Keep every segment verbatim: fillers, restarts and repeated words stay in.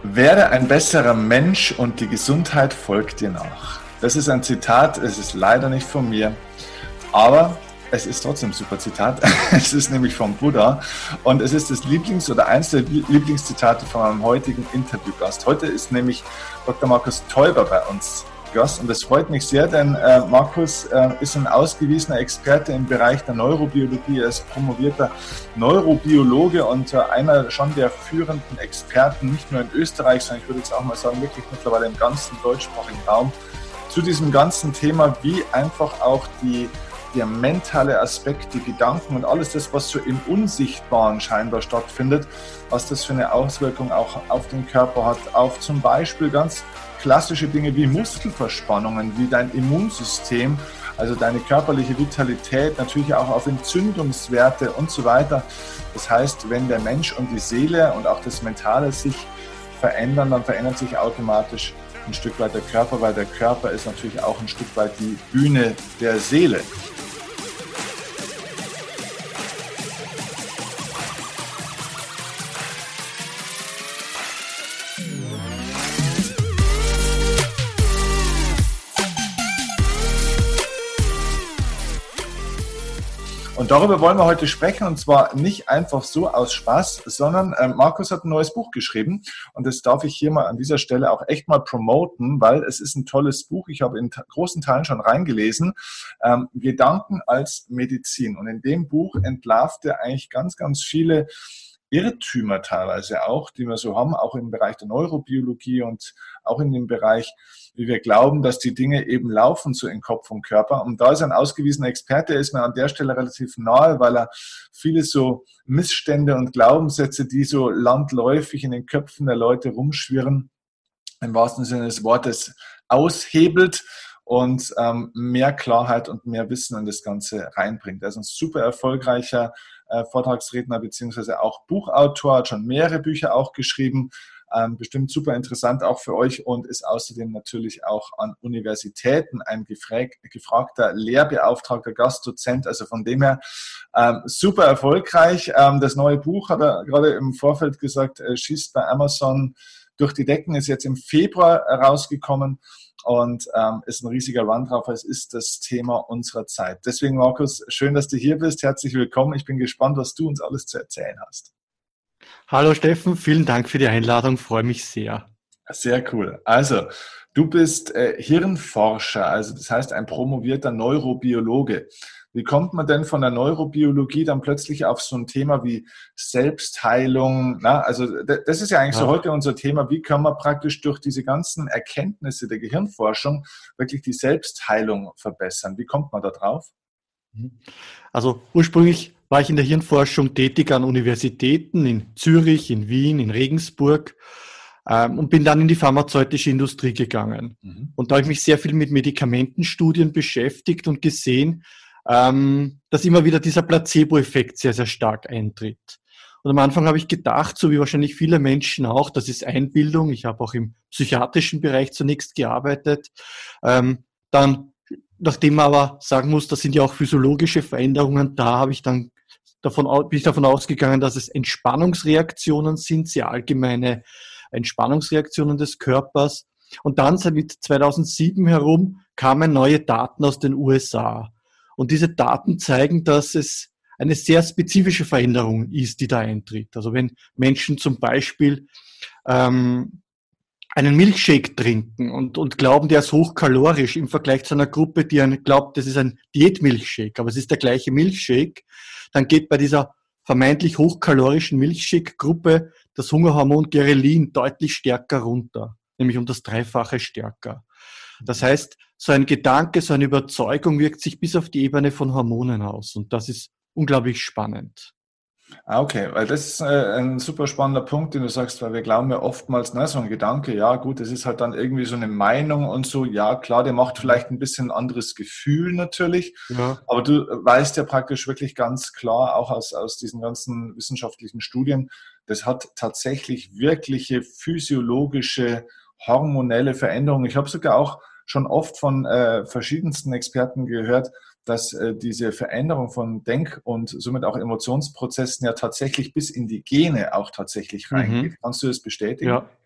Werde ein besserer Mensch und die Gesundheit folgt dir nach. Das ist ein Zitat, es ist leider nicht von mir, aber es ist trotzdem ein super Zitat. Es ist nämlich vom Buddha und es ist das Lieblings- oder eins der Lieblingszitate von meinem heutigen Interviewgast. Heute ist nämlich Doktor Markus Teuber bei uns Gast und das freut mich sehr, denn äh, Markus äh, ist ein ausgewiesener Experte im Bereich der Neurobiologie. Er ist promovierter Neurobiologe und äh, einer schon der führenden Experten, nicht nur in Österreich, sondern ich würde jetzt auch mal sagen, wirklich mittlerweile im ganzen deutschsprachigen Raum, zu diesem ganzen Thema, wie einfach auch die, der mentale Aspekt, die Gedanken und alles das, was so im Unsichtbaren scheinbar stattfindet, was das für eine Auswirkung auch auf den Körper hat, auf zum Beispiel ganz klassische Dinge wie Muskelverspannungen, wie dein Immunsystem, also deine körperliche Vitalität, natürlich auch auf Entzündungswerte und so weiter. Das heißt, wenn der Mensch und die Seele und auch das Mentale sich verändern, dann verändert sich automatisch ein Stück weit der Körper, weil der Körper ist natürlich auch ein Stück weit die Bühne der Seele. Und darüber wollen wir heute sprechen, und zwar nicht einfach so aus Spaß, sondern äh, Markus hat ein neues Buch geschrieben und das darf ich hier mal an dieser Stelle auch echt mal promoten, weil es ist ein tolles Buch. Ich habe in t- großen Teilen schon reingelesen, ähm, Gedanken als Medizin. Und in dem Buch entlarvt er eigentlich ganz, ganz viele Irrtümer teilweise auch, die wir so haben, auch im Bereich der Neurobiologie und auch in dem Bereich, wie wir glauben, dass die Dinge eben laufen so in Kopf und Körper. Und da ist ein ausgewiesener Experte, ist mir an der Stelle relativ nahe, weil er viele so Missstände und Glaubenssätze, die so landläufig in den Köpfen der Leute rumschwirren, im wahrsten Sinne des Wortes aushebelt und ähm, mehr Klarheit und mehr Wissen in das Ganze reinbringt. Er ist ein super erfolgreicher äh, Vortragsredner beziehungsweise auch Buchautor, hat schon mehrere Bücher auch geschrieben, ähm, bestimmt super interessant auch für euch und ist außerdem natürlich auch an Universitäten ein gefrag- gefragter Lehrbeauftragter, Gastdozent, also von dem her ähm, super erfolgreich. Ähm, das neue Buch, hat er gerade im Vorfeld gesagt, äh, schießt bei Amazon durch die Decken, ist jetzt im Februar rausgekommen. Und ähm, ist ein riesiger Run drauf. Es ist das Thema unserer Zeit. Deswegen, Markus, schön, dass du hier bist. Herzlich willkommen. Ich bin gespannt, was du uns alles zu erzählen hast. Hallo Steffen, vielen Dank für die Einladung. Freue mich sehr. Sehr cool. Also, du bist äh, Hirnforscher, also das heißt ein promovierter Neurobiologe. Wie kommt man denn von der Neurobiologie dann plötzlich auf so ein Thema wie Selbstheilung? Na, also d- das ist ja eigentlich so Ja. heute unser Thema. Wie kann man praktisch durch diese ganzen Erkenntnisse der Gehirnforschung wirklich die Selbstheilung verbessern? Wie kommt man da drauf? Also ursprünglich war ich in der Hirnforschung tätig an Universitäten in Zürich, in Wien, in Regensburg ähm, und bin dann in die pharmazeutische Industrie gegangen. Mhm. Und da habe ich mich sehr viel mit Medikamentenstudien beschäftigt und gesehen, ähm, dass immer wieder dieser Placebo-Effekt sehr, sehr stark eintritt. Und am Anfang habe ich gedacht, so wie wahrscheinlich viele Menschen auch, das ist Einbildung. Ich habe auch im psychiatrischen Bereich zunächst gearbeitet. Ähm, dann, nachdem man aber sagen muss, das sind ja auch physiologische Veränderungen, da habe ich dann davon, au- bin ich davon ausgegangen, dass es Entspannungsreaktionen sind, sehr allgemeine Entspannungsreaktionen des Körpers. Und dann mit zweitausendsieben herum kamen neue Daten aus den U S A. Und diese Daten zeigen, dass es eine sehr spezifische Veränderung ist, die da eintritt. Also wenn Menschen zum Beispiel ähm, einen Milchshake trinken und, und glauben, der ist hochkalorisch im Vergleich zu einer Gruppe, die einen glaubt, das ist ein Diätmilchshake, aber es ist der gleiche Milchshake, dann geht bei dieser vermeintlich hochkalorischen Milchshake-Gruppe das Hungerhormon Ghrelin deutlich stärker runter, nämlich um das Dreifache stärker. Das heißt, so ein Gedanke, so eine Überzeugung wirkt sich bis auf die Ebene von Hormonen aus und das ist unglaublich spannend. Ah, okay, weil das ist äh, ein super spannender Punkt, den du sagst, weil wir glauben ja oftmals, ne, so ein Gedanke, ja gut, das ist halt dann irgendwie so eine Meinung und so, ja klar, der macht vielleicht ein bisschen ein anderes Gefühl natürlich, Ja. aber du weißt ja praktisch wirklich ganz klar, auch aus, aus diesen ganzen wissenschaftlichen Studien, das hat tatsächlich wirkliche physiologische, hormonelle Veränderungen. Ich habe sogar auch schon oft von äh, verschiedensten Experten gehört, dass äh, diese Veränderung von Denk- und somit auch Emotionsprozessen ja tatsächlich bis in die Gene auch tatsächlich reingeht. Mhm. Kannst du das bestätigen? Ja.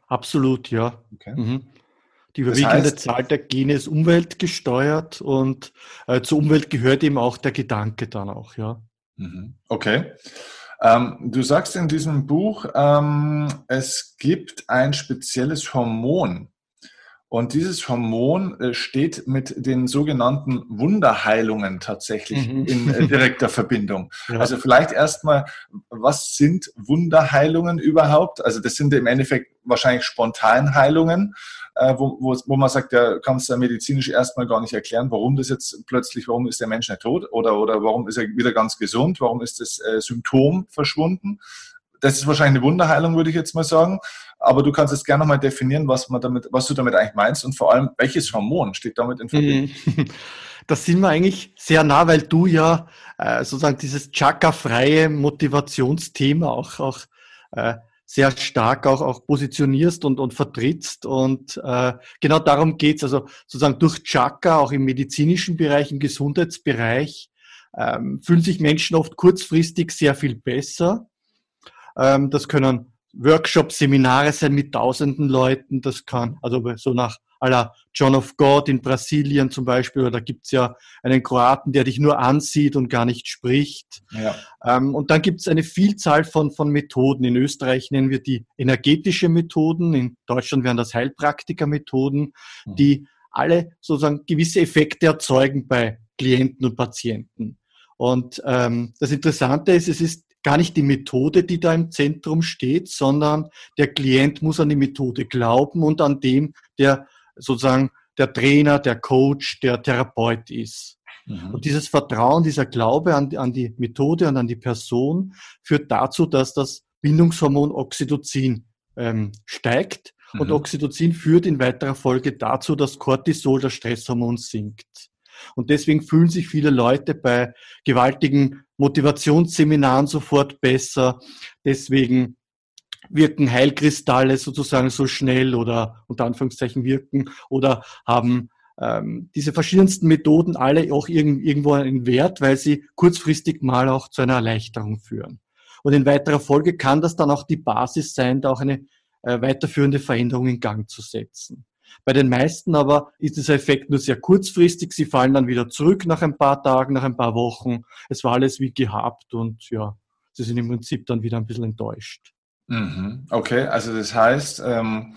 absolut, ja. Okay. Mhm. Die Das überwiegende heißt, Zahl der Gene ist umweltgesteuert und äh, zur Umwelt gehört eben auch der Gedanke dann auch, ja. mhm, okay. Ähm, du sagst in diesem Buch, ähm, es gibt ein spezielles Hormon. Und dieses Hormon äh, steht mit den sogenannten Wunderheilungen tatsächlich Mhm. in äh, direkter Verbindung. Ja. Also vielleicht erstmal, was sind Wunderheilungen überhaupt? Also das sind im Endeffekt wahrscheinlich Spontanheilungen, äh, wo, wo, wo man sagt, ja, kannst du medizinisch erstmal gar nicht erklären, warum das jetzt plötzlich, warum ist der Mensch nicht tot oder, oder warum ist er wieder ganz gesund, warum ist das äh, Symptom verschwunden. Das ist wahrscheinlich eine Wunderheilung, würde ich jetzt mal sagen. Aber du kannst jetzt gerne nochmal definieren, was man damit, was du damit eigentlich meinst und vor allem, welches Hormon steht damit in Verbindung? Mhm. Da sind wir eigentlich sehr nah, weil du ja äh, sozusagen dieses Chakra-freie Motivationsthema auch, auch äh, sehr stark auch, auch positionierst und, und vertrittst. Und äh, genau darum geht's. Also sozusagen durch Chakra, auch im medizinischen Bereich, im Gesundheitsbereich, ähm, fühlen sich Menschen oft kurzfristig sehr viel besser. Ähm, das können Workshops, Seminare sein mit tausenden Leuten. Das kann, also so nach à la John of God in Brasilien zum Beispiel, oder da gibt's ja einen Kroaten, der dich nur ansieht und gar nicht spricht. Ja. Ähm, und dann gibt's eine Vielzahl von, von Methoden. In Österreich nennen wir die energetische Methoden, in Deutschland wären das Heilpraktiker-Methoden, die alle sozusagen gewisse Effekte erzeugen bei Klienten und Patienten. Und ähm, das Interessante ist, es ist gar nicht die Methode, die da im Zentrum steht, sondern der Klient muss an die Methode glauben und an dem, der sozusagen der Trainer, der Coach, der Therapeut ist. Und Mhm. dieses Vertrauen, dieser Glaube an, an die Methode und an die Person führt dazu, dass das Bindungshormon Oxytocin ähm, steigt. Und Mhm. Oxytocin führt in weiterer Folge dazu, dass Cortisol, das Stresshormon, sinkt. Und deswegen fühlen sich viele Leute bei gewaltigen Motivationsseminaren sofort besser. Deswegen wirken Heilkristalle sozusagen so schnell oder unter Anführungszeichen wirken oder haben ähm, diese verschiedensten Methoden alle auch irgend, irgendwo einen Wert, weil sie kurzfristig mal auch zu einer Erleichterung führen. Und in weiterer Folge kann das dann auch die Basis sein, da auch eine äh, weiterführende Veränderung in Gang zu setzen. Bei den meisten aber ist dieser Effekt nur sehr kurzfristig. Sie fallen dann wieder zurück nach ein paar Tagen, nach ein paar Wochen. Es war alles wie gehabt und ja, sie sind im Prinzip dann wieder ein bisschen enttäuscht. Mhm. Okay, also das heißt, ähm,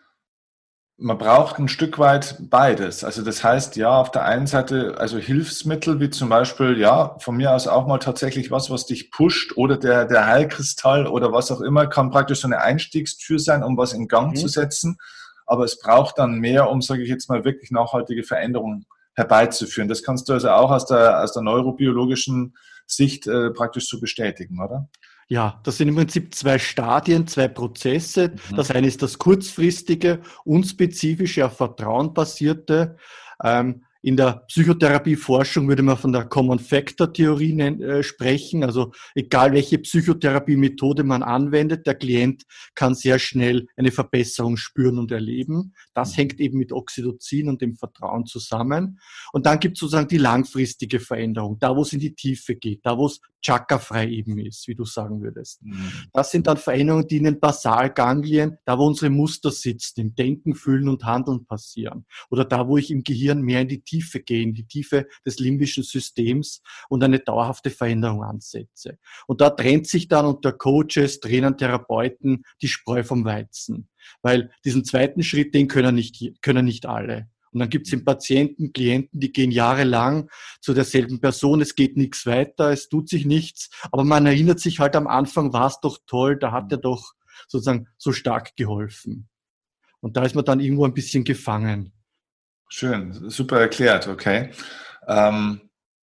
man braucht ein Stück weit beides. Also das heißt, ja, auf der einen Seite, also Hilfsmittel wie zum Beispiel, ja, von mir aus auch mal tatsächlich was, was dich pusht oder der, der Heilkristall oder was auch immer, kann praktisch so eine Einstiegstür sein, um was in Gang zu Mhm. setzen. Aber es braucht dann mehr, um, sage ich jetzt mal, wirklich nachhaltige Veränderungen herbeizuführen. Das kannst du also auch aus der, aus der neurobiologischen Sicht äh, praktisch so bestätigen, oder? Ja, das sind im Prinzip zwei Stadien, zwei Prozesse. Mhm. Das eine ist das kurzfristige, unspezifische, auf Vertrauen basierte. Ähm, in der Psychotherapieforschung würde man von der Common Factor Theorie nen- äh, sprechen. Also egal welche Psychotherapiemethode man anwendet, der Klient kann sehr schnell eine Verbesserung spüren und erleben. Das hängt eben mit Oxytocin und dem Vertrauen zusammen. Und dann gibt es sozusagen die langfristige Veränderung, da wo es in die Tiefe geht, da wo es chakra-frei eben ist, wie du sagen würdest. Mhm. Das sind dann Veränderungen, die in den Basalganglien, da wo unsere Muster sitzen, im Denken, Fühlen und Handeln passieren. Oder da, wo ich im Gehirn mehr in die Tiefe gehe, in die Tiefe des limbischen Systems und eine dauerhafte Veränderung ansetze. Und da trennt sich dann unter Coaches, Trainern, Therapeuten die Spreu vom Weizen. Weil diesen zweiten Schritt, den können nicht, können nicht alle. Und dann gibt es den Patienten, Klienten, die gehen jahrelang zu derselben Person, es geht nichts weiter, es tut sich nichts, aber man erinnert sich halt am Anfang, war es doch toll, da hat er doch sozusagen so stark geholfen. Und da ist man dann irgendwo ein bisschen gefangen. Schön, super erklärt, okay. Ähm,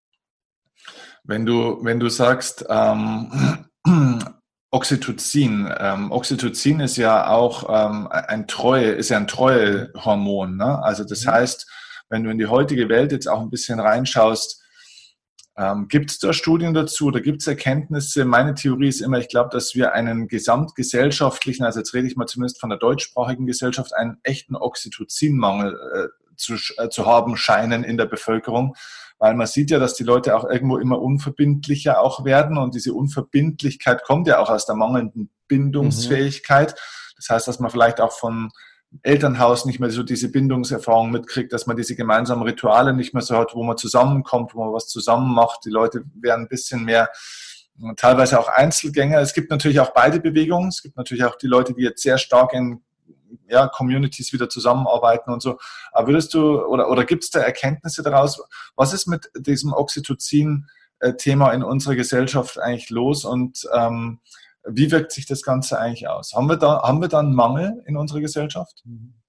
wenn du, wenn du sagst, ähm, Oxytocin, ähm, Oxytocin ist ja auch ähm, ein Treue, ist ja ein Treuehormon, ne? Also das Mhm. heißt, wenn du in die heutige Welt jetzt auch ein bisschen reinschaust, ähm, gibt es da Studien dazu oder gibt es Erkenntnisse? Meine Theorie ist immer, ich glaube, dass wir einen gesamtgesellschaftlichen, also jetzt rede ich mal zumindest von der deutschsprachigen Gesellschaft, einen echten Oxytocinmangel äh, zu, äh, zu haben scheinen in der Bevölkerung, weil man sieht ja, dass die Leute auch irgendwo immer unverbindlicher auch werden und diese Unverbindlichkeit kommt ja auch aus der mangelnden Mhm. Bindungsfähigkeit. Das heißt, dass man vielleicht auch von Elternhaus nicht mehr so diese Bindungserfahrung mitkriegt, dass man diese gemeinsamen Rituale nicht mehr so hat, wo man zusammenkommt, wo man was zusammen macht. Die Leute werden ein bisschen mehr, teilweise auch Einzelgänger. Es gibt natürlich auch beide Bewegungen. Es gibt natürlich auch die Leute, die jetzt sehr stark in ja, Communities wieder zusammenarbeiten und so. Aber würdest du, oder, oder gibt es da Erkenntnisse daraus? Was ist mit diesem Oxytocin-Thema in unserer Gesellschaft eigentlich los und ähm, wie wirkt sich das Ganze eigentlich aus? Haben wir da, haben wir da einen Mangel in unserer Gesellschaft?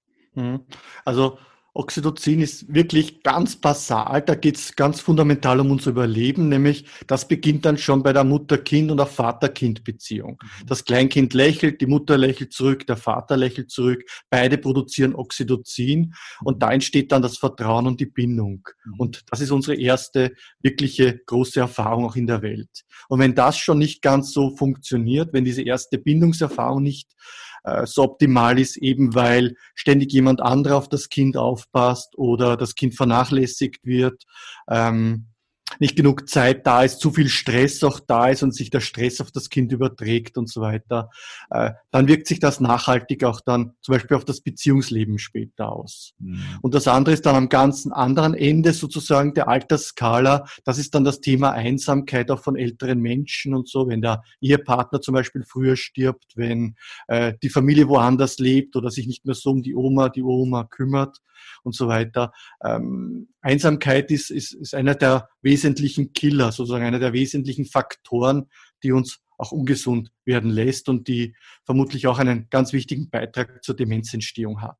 Also Oxytocin ist wirklich ganz basal, da geht es ganz fundamental um unser Überleben, nämlich das beginnt dann schon bei der Mutter-Kind- und auch Vater-Kind-Beziehung. Das Kleinkind lächelt, die Mutter lächelt zurück, der Vater lächelt zurück, beide produzieren Oxytocin und da entsteht dann das Vertrauen und die Bindung. Und das ist unsere erste wirkliche große Erfahrung auch in der Welt. Und wenn das schon nicht ganz so funktioniert, wenn diese erste Bindungserfahrung nicht so optimal ist, eben weil ständig jemand anderer auf das Kind aufpasst oder das Kind vernachlässigt wird, ähm, nicht genug Zeit da ist, zu viel Stress auch da ist und sich der Stress auf das Kind überträgt und so weiter, äh, dann wirkt sich das nachhaltig auch dann zum Beispiel auf das Beziehungsleben später aus. Mhm. Und das andere ist dann am ganzen anderen Ende sozusagen der Altersskala, das ist dann das Thema Einsamkeit auch von älteren Menschen und so, wenn der Ehepartner zum Beispiel früher stirbt, wenn äh, die Familie woanders lebt oder sich nicht mehr so um die Oma, die Oma kümmert und so weiter. Ähm, Einsamkeit ist, ist, ist einer der wesentlichen Killer, sozusagen einer der wesentlichen Faktoren, die uns auch ungesund werden lässt und die vermutlich auch einen ganz wichtigen Beitrag zur Demenzentstehung hat.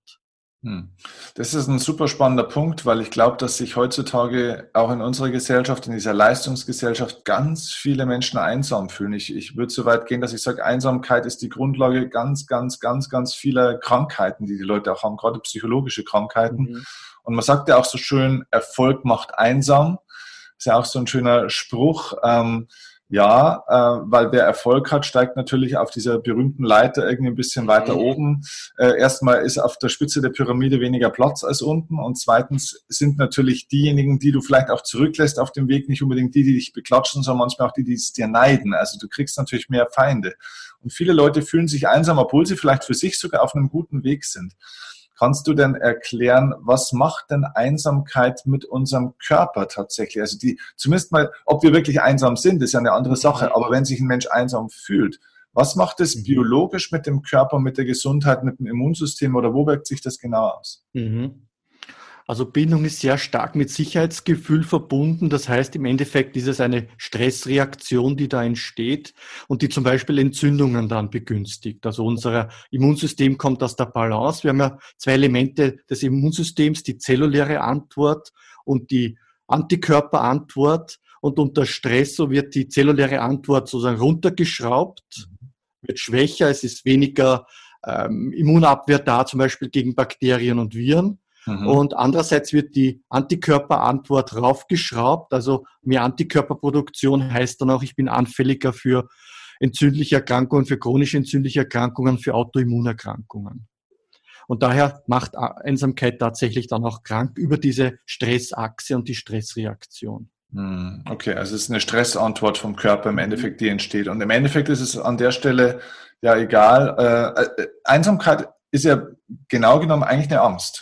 Das ist ein super spannender Punkt, weil ich glaube, dass sich heutzutage auch in unserer Gesellschaft, in dieser Leistungsgesellschaft, ganz viele Menschen einsam fühlen. Ich, ich würde so weit gehen, dass ich sage, Einsamkeit ist die Grundlage ganz, ganz, ganz, ganz vieler Krankheiten, die die Leute auch haben, gerade psychologische Krankheiten. Mhm. Und man sagt ja auch so schön, Erfolg macht einsam. Ist ja auch so ein schöner Spruch. Ähm, Ja, äh, weil wer Erfolg hat, steigt natürlich auf dieser berühmten Leiter irgendwie ein bisschen weiter oben. Äh, erstmal ist auf der Spitze der Pyramide weniger Platz als unten und zweitens sind natürlich diejenigen, die du vielleicht auch zurücklässt auf dem Weg, nicht unbedingt die, die dich beklatschen, sondern manchmal auch die, die es dir neiden. Also du kriegst natürlich mehr Feinde. Und viele Leute fühlen sich einsam, obwohl sie vielleicht für sich sogar auf einem guten Weg sind. Kannst du denn erklären, was macht denn Einsamkeit mit unserem Körper tatsächlich? Also die, zumindest mal, ob wir wirklich einsam sind, ist ja eine andere Sache. Aber wenn sich ein Mensch einsam fühlt, was macht es biologisch mit dem Körper, mit der Gesundheit, mit dem Immunsystem oder wo wirkt sich das genau aus? Mhm. Also Bindung ist sehr stark mit Sicherheitsgefühl verbunden. Das heißt, im Endeffekt ist es eine Stressreaktion, die da entsteht und die zum Beispiel Entzündungen dann begünstigt. Also unser Immunsystem kommt aus der Balance. Wir haben ja zwei Elemente des Immunsystems, die zelluläre Antwort und die Antikörperantwort. Und unter Stress so wird die zelluläre Antwort sozusagen runtergeschraubt, wird schwächer, es ist weniger ähm, Immunabwehr da, zum Beispiel gegen Bakterien und Viren. Mhm. Und andererseits wird die Antikörperantwort raufgeschraubt, also mehr Antikörperproduktion heißt dann auch, ich bin anfälliger für entzündliche Erkrankungen, für chronische entzündliche Erkrankungen, für Autoimmunerkrankungen. Und daher macht Einsamkeit tatsächlich dann auch krank über diese Stressachse und die Stressreaktion. Okay, also es ist eine Stressantwort vom Körper im Endeffekt, die entsteht. Und im Endeffekt ist es an der Stelle ja egal. Äh, Einsamkeit ist ja genau genommen eigentlich eine Angst.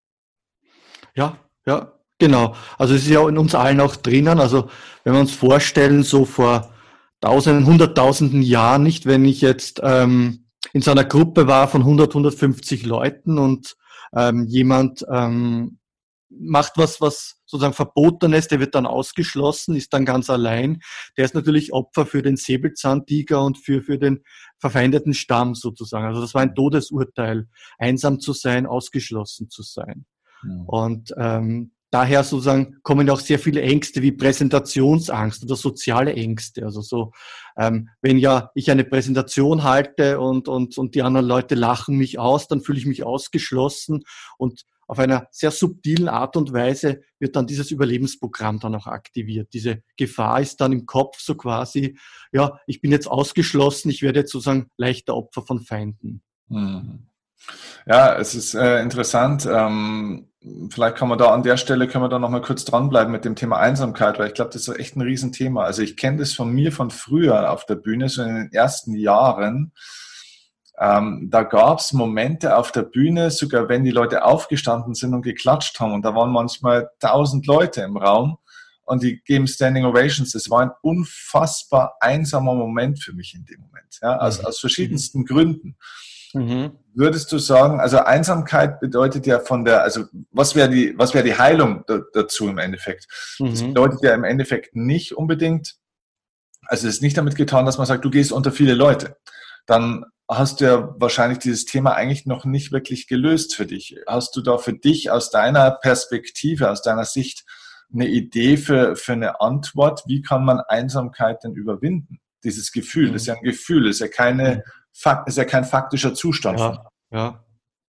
Ja, ja, genau. Also es ist ja in uns allen auch drinnen. Also wenn wir uns vorstellen, so vor tausenden, hunderttausenden Jahren, nicht, wenn ich jetzt ähm, in so einer Gruppe war von hundert, hundertfünfzig Leuten und ähm, jemand ähm, macht was, was sozusagen verboten ist, der wird dann ausgeschlossen, ist dann ganz allein. Der ist natürlich Opfer für den Säbelzahntiger und für, für den verfeindeten Stamm sozusagen. Also das war ein Todesurteil, einsam zu sein, ausgeschlossen zu sein. Und ähm, daher sozusagen kommen auch sehr viele Ängste wie Präsentationsangst oder soziale Ängste. Also so, ähm, wenn ja ich eine Präsentation halte und, und, und die anderen Leute lachen mich aus, dann fühle ich mich ausgeschlossen und auf einer sehr subtilen Art und Weise wird dann dieses Überlebensprogramm dann auch aktiviert. Diese Gefahr ist dann im Kopf so quasi, ja, ich bin jetzt ausgeschlossen, ich werde jetzt sozusagen leichter Opfer von Feinden. Mhm. Ja, es ist äh, interessant. Ähm, vielleicht kann man da an der Stelle, können wir da nochmal kurz dranbleiben mit dem Thema Einsamkeit, weil ich glaube, das ist echt ein Riesenthema. Also ich kenne das von mir von früher auf der Bühne, so in den ersten Jahren. Ähm, da gab es Momente auf der Bühne, sogar wenn die Leute aufgestanden sind und geklatscht haben. Und da waren manchmal tausend Leute im Raum und die geben Standing Ovations. Das war ein unfassbar einsamer Moment für mich in dem Moment, ja, aus, aus verschiedensten mhm. Gründen. Mhm. Würdest du sagen, also Einsamkeit bedeutet ja von der, also was wäre die, was wäre die Heilung da, dazu im Endeffekt? Mhm. Das bedeutet ja im Endeffekt nicht unbedingt, also es ist nicht damit getan, dass man sagt, du gehst unter viele Leute. Dann hast du ja wahrscheinlich dieses Thema eigentlich noch nicht wirklich gelöst für dich. Hast du da für dich aus deiner Perspektive, aus deiner Sicht eine Idee für, für eine Antwort? Wie kann man Einsamkeit denn überwinden? Dieses Gefühl, mhm. das ist ja ein Gefühl, das ist ja keine, Fakt, ist ja kein faktischer Zustand. Ja, ja.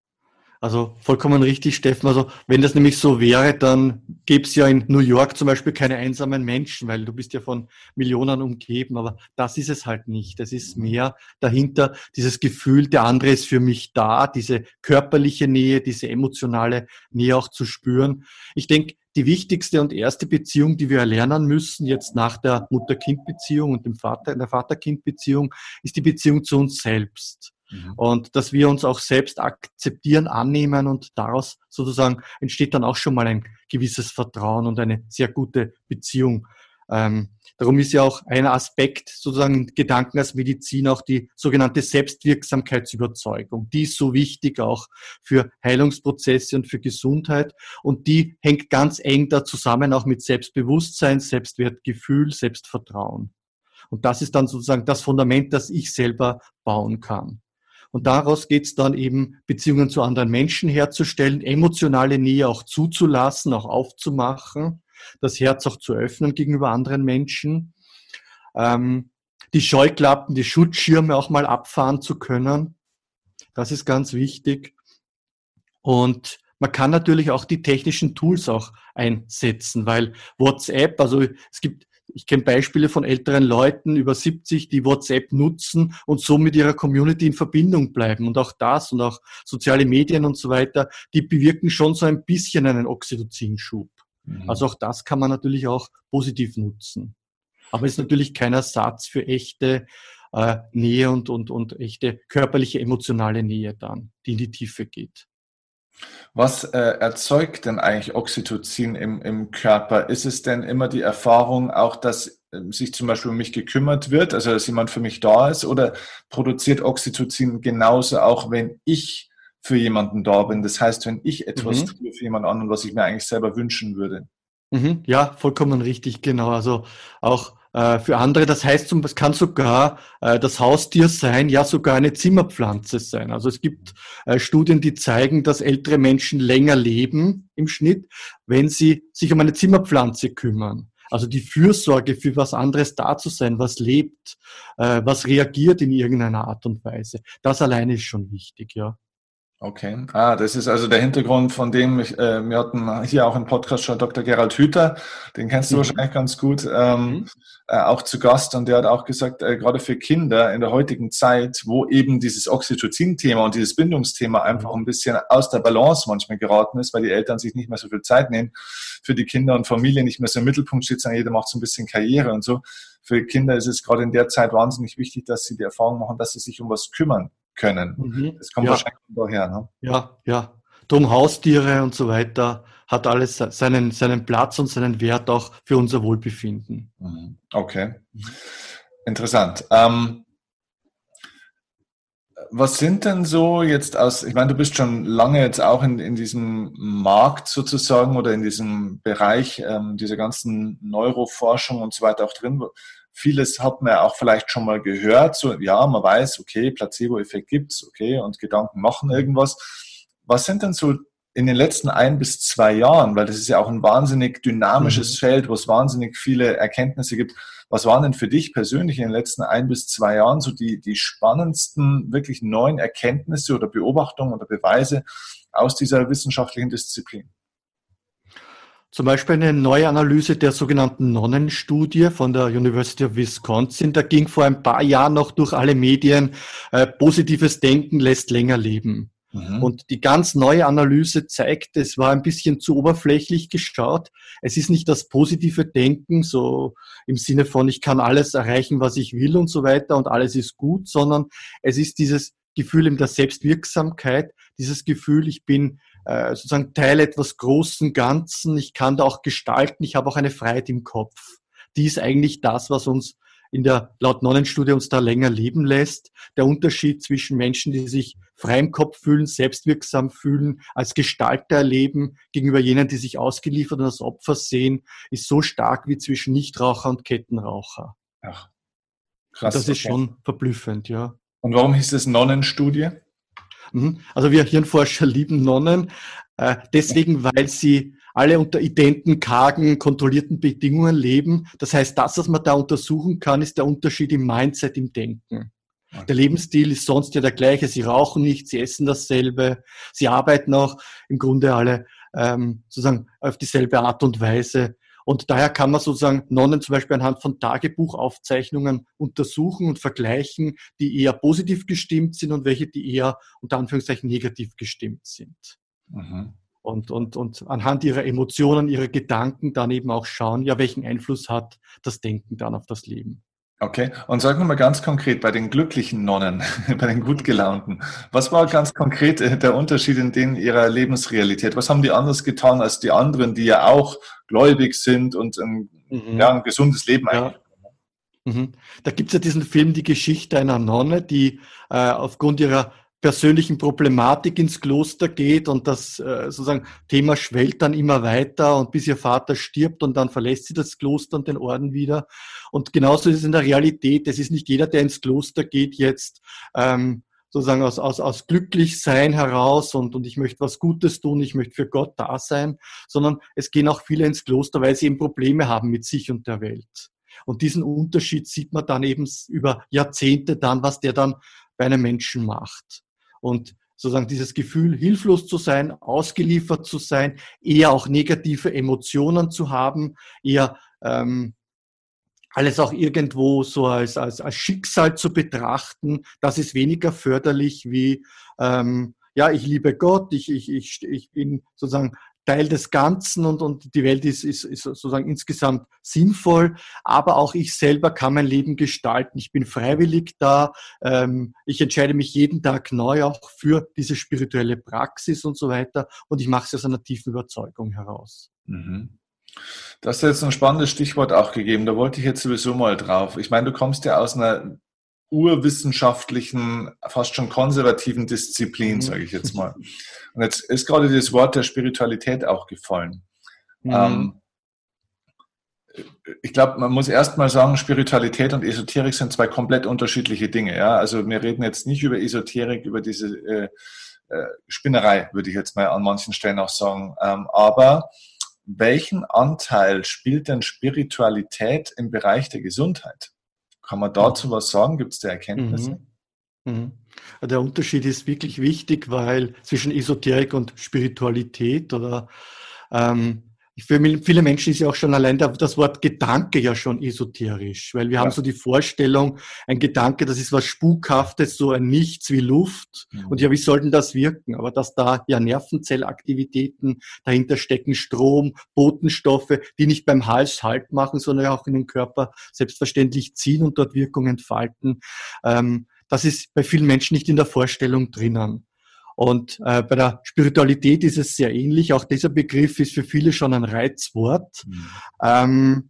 Also vollkommen richtig, Steffen. Also wenn das nämlich so wäre, dann gäbe es ja in New York zum Beispiel keine einsamen Menschen, weil du bist ja von Millionen umgeben. Aber das ist es halt nicht. Es ist mehr dahinter dieses Gefühl, der andere ist für mich da, diese körperliche Nähe, diese emotionale Nähe auch zu spüren. Ich denke, die wichtigste und erste Beziehung, die wir erlernen müssen, jetzt nach der Mutter-Kind-Beziehung und dem Vater, der Vater-Kind-Beziehung, ist die Beziehung zu uns selbst. Und dass wir uns auch selbst akzeptieren, annehmen und daraus sozusagen entsteht dann auch schon mal ein gewisses Vertrauen und eine sehr gute Beziehung. Ähm, darum ist ja auch ein Aspekt sozusagen Gedanken als Medizin auch die sogenannte Selbstwirksamkeitsüberzeugung. Die ist so wichtig auch für Heilungsprozesse und für Gesundheit und die hängt ganz eng da zusammen auch mit Selbstbewusstsein, Selbstwertgefühl, Selbstvertrauen. Und das ist dann sozusagen das Fundament, das ich selber bauen kann. Und daraus geht es dann eben, Beziehungen zu anderen Menschen herzustellen, emotionale Nähe auch zuzulassen, auch aufzumachen, das Herz auch zu öffnen gegenüber anderen Menschen, ähm, die Scheuklappen, die Schutzschirme auch mal abfahren zu können. Das ist ganz wichtig. Und man kann natürlich auch die technischen Tools auch einsetzen, weil WhatsApp, also es gibt Ich kenne Beispiele von älteren Leuten über siebzig, die WhatsApp nutzen und so mit ihrer Community in Verbindung bleiben. Und auch das und auch soziale Medien und so weiter, die bewirken schon so ein bisschen einen Oxytocinschub. Mhm. Also auch das kann man natürlich auch positiv nutzen. Aber es ist natürlich kein Ersatz für echte äh, Nähe und, und, und echte körperliche, emotionale Nähe dann, die in die Tiefe geht. Was äh, erzeugt denn eigentlich Oxytocin im, im Körper? Ist es denn immer die Erfahrung auch, dass äh, sich zum Beispiel um mich gekümmert wird, also dass jemand für mich da ist, oder produziert Oxytocin genauso auch, wenn ich für jemanden da bin? Das heißt, wenn ich etwas mhm. tue für jemand anderen, was ich mir eigentlich selber wünschen würde. Mhm, ja, vollkommen richtig, genau. Also auch äh, für andere, das heißt, es kann sogar äh, das Haustier sein, ja sogar eine Zimmerpflanze sein. Also es gibt äh, Studien, die zeigen, dass ältere Menschen länger leben im Schnitt, wenn sie sich um eine Zimmerpflanze kümmern. Also die Fürsorge für was anderes da zu sein, was lebt, äh, was reagiert in irgendeiner Art und Weise. Das alleine ist schon wichtig, ja. Okay, ah, das ist also der Hintergrund, von dem ich, äh, wir hatten hier auch im Podcast schon Doktor Gerald Hüther, den kennst du mhm. wahrscheinlich ganz gut, ähm, mhm. äh, auch zu Gast, und der hat auch gesagt, äh, gerade für Kinder in der heutigen Zeit, wo eben dieses Oxytocin-Thema und dieses Bindungsthema einfach ein bisschen aus der Balance manchmal geraten ist, weil die Eltern sich nicht mehr so viel Zeit nehmen, für die Kinder und Familie nicht mehr so im Mittelpunkt steht, sondern jeder macht so ein bisschen Karriere und so. Für Kinder ist es gerade in der Zeit wahnsinnig wichtig, dass sie die Erfahrung machen, dass sie sich um was kümmern können. Mhm. Das kommt ja. wahrscheinlich daher, ne? Ja, ja. Drum Haustiere und so weiter hat alles seinen, seinen Platz und seinen Wert auch für unser Wohlbefinden. Okay. Interessant. Ähm, was sind denn so jetzt aus, ich meine, du bist schon lange jetzt auch in, in diesem Markt sozusagen oder in diesem Bereich ähm, dieser ganzen Neuroforschung und so weiter auch drin. Vieles hat man auch vielleicht schon mal gehört, so, ja, man weiß, okay, Placebo-Effekt gibt's, okay, und Gedanken machen irgendwas. Was sind denn so in den letzten ein bis zwei Jahren, weil das ist ja auch ein wahnsinnig dynamisches mhm. Feld, wo es wahnsinnig viele Erkenntnisse gibt. Was waren denn für dich persönlich in den letzten ein bis zwei Jahren so die, die spannendsten, wirklich neuen Erkenntnisse oder Beobachtungen oder Beweise aus dieser wissenschaftlichen Disziplin? Zum Beispiel eine neue Analyse der sogenannten Nonnenstudie von der University of Wisconsin. Da ging vor ein paar Jahren noch durch alle Medien, äh, positives Denken lässt länger leben. Mhm. Und die ganz neue Analyse zeigt, es war ein bisschen zu oberflächlich geschaut. Es ist nicht das positive Denken, so im Sinne von, ich kann alles erreichen, was ich will und so weiter und alles ist gut, sondern es ist dieses Gefühl eben der Selbstwirksamkeit, dieses Gefühl, ich bin äh, sozusagen Teil etwas großen Ganzen, ich kann da auch gestalten, ich habe auch eine Freiheit im Kopf. Die ist eigentlich das, was uns in der laut Nonnenstudie uns da länger leben lässt. Der Unterschied zwischen Menschen, die sich frei im Kopf fühlen, selbstwirksam fühlen, als Gestalter erleben, gegenüber jenen, die sich ausgeliefert und als Opfer sehen, ist so stark wie zwischen Nichtraucher und Kettenraucher. Ach, krass. Und das ist okay. schon verblüffend, ja. Und warum hieß es Nonnenstudie? Also wir Hirnforscher lieben Nonnen, äh, deswegen, weil sie alle unter identen, kargen, kontrollierten Bedingungen leben. Das heißt, das, was man da untersuchen kann, ist der Unterschied im Mindset, im Denken. Okay. Der Lebensstil ist sonst ja der gleiche. Sie rauchen nicht, sie essen dasselbe, sie arbeiten auch im Grunde alle ähm, sozusagen auf dieselbe Art und Weise. Und daher kann man sozusagen Nonnen zum Beispiel anhand von Tagebuchaufzeichnungen untersuchen und vergleichen, die eher positiv gestimmt sind und welche, die eher unter Anführungszeichen negativ gestimmt sind. Mhm. Und, und, und anhand ihrer Emotionen, ihrer Gedanken dann eben auch schauen, ja, welchen Einfluss hat das Denken dann auf das Leben. Okay, und sag mal ganz konkret, bei den glücklichen Nonnen, bei den gut gelaunten, was war ganz konkret der Unterschied in denen ihrer Lebensrealität? Was haben die anders getan als die anderen, die ja auch gläubig sind und ein, mhm. ja, ein gesundes Leben eigentlich? Ja. Mhm. Da gibt es ja diesen Film Die Geschichte einer Nonne, die äh, aufgrund ihrer persönlichen Problematik ins Kloster geht und das äh, sozusagen Thema schwellt dann immer weiter und bis ihr Vater stirbt und dann verlässt sie das Kloster und den Orden wieder. Und genauso ist es in der Realität. Es ist nicht jeder, der ins Kloster geht, jetzt ähm, sozusagen aus, aus, aus Glücklichsein heraus und, und ich möchte was Gutes tun, ich möchte für Gott da sein, sondern es gehen auch viele ins Kloster, weil sie eben Probleme haben mit sich und der Welt. Und diesen Unterschied sieht man dann eben über Jahrzehnte dann, was der dann bei einem Menschen macht. Und sozusagen dieses Gefühl, hilflos zu sein, ausgeliefert zu sein, eher auch negative Emotionen zu haben, eher ähm, alles auch irgendwo so als, als, als Schicksal zu betrachten, das ist weniger förderlich wie, ähm, ja, ich liebe Gott, ich, ich, ich, ich bin sozusagen Teil des Ganzen und, und die Welt ist, ist, ist sozusagen insgesamt sinnvoll, aber auch ich selber kann mein Leben gestalten. Ich bin freiwillig da, ähm, ich entscheide mich jeden Tag neu auch für diese spirituelle Praxis und so weiter und ich mache es aus einer tiefen Überzeugung heraus. Mhm. Du hast jetzt ein spannendes Stichwort auch gegeben, da wollte ich jetzt sowieso mal drauf. Ich meine, du kommst ja aus einer urwissenschaftlichen, fast schon konservativen Disziplin, sage ich jetzt mal. Und jetzt ist gerade das Wort der Spiritualität auch gefallen. Mhm. Ähm, ich glaube, man muss erst mal sagen, Spiritualität und Esoterik sind zwei komplett unterschiedliche Dinge. Ja? Also wir reden jetzt nicht über Esoterik, über diese äh, äh, Spinnerei, würde ich jetzt mal an manchen Stellen auch sagen. Ähm, aber welchen Anteil spielt denn Spiritualität im Bereich der Gesundheit? Kann man dazu was sagen? Gibt es da Erkenntnisse? Mhm. Mhm. Der Unterschied ist wirklich wichtig, weil zwischen Esoterik und Spiritualität oder ähm, für viele Menschen ist ja auch schon allein das Wort Gedanke ja schon esoterisch, weil wir ja. haben so die Vorstellung, ein Gedanke, das ist was Spukhaftes, so ein Nichts wie Luft. Mhm. Und ja, wie soll denn das wirken? Aber dass da ja Nervenzellaktivitäten dahinter stecken, Strom, Botenstoffe, die nicht beim Hals Halt machen, sondern auch in den Körper selbstverständlich ziehen und dort Wirkung entfalten. Ähm, das ist bei vielen Menschen nicht in der Vorstellung drinnen. Und äh, bei der Spiritualität ist es sehr ähnlich. Auch dieser Begriff ist für viele schon ein Reizwort, mhm. ähm,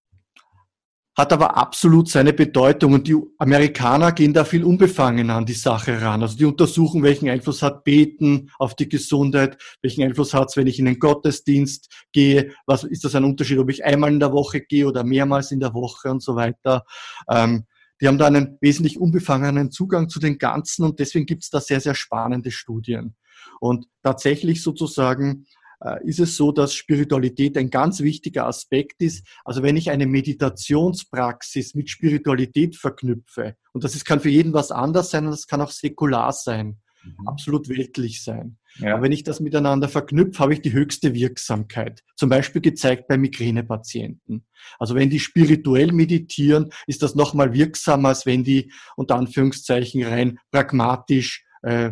hat aber absolut seine Bedeutung. Und die Amerikaner gehen da viel unbefangener an die Sache ran. Also die untersuchen, welchen Einfluss hat Beten auf die Gesundheit, welchen Einfluss hat es, wenn ich in den Gottesdienst gehe, was ist das ein Unterschied, ob ich einmal in der Woche gehe oder mehrmals in der Woche und so weiter. Ähm, Die haben da einen wesentlich unbefangenen Zugang zu den Ganzen und deswegen gibt es da sehr, sehr spannende Studien. Und tatsächlich sozusagen äh, ist es so, dass Spiritualität ein ganz wichtiger Aspekt ist. Also wenn ich eine Meditationspraxis mit Spiritualität verknüpfe, und das ist, kann für jeden was anderes sein und das kann auch säkular sein, mhm. absolut weltlich sein. Ja. Aber wenn ich das miteinander verknüpfe, habe ich die höchste Wirksamkeit. Zum Beispiel gezeigt bei Migränepatienten. Also wenn die spirituell meditieren, ist das nochmal wirksamer, als wenn die unter Anführungszeichen rein pragmatisch äh,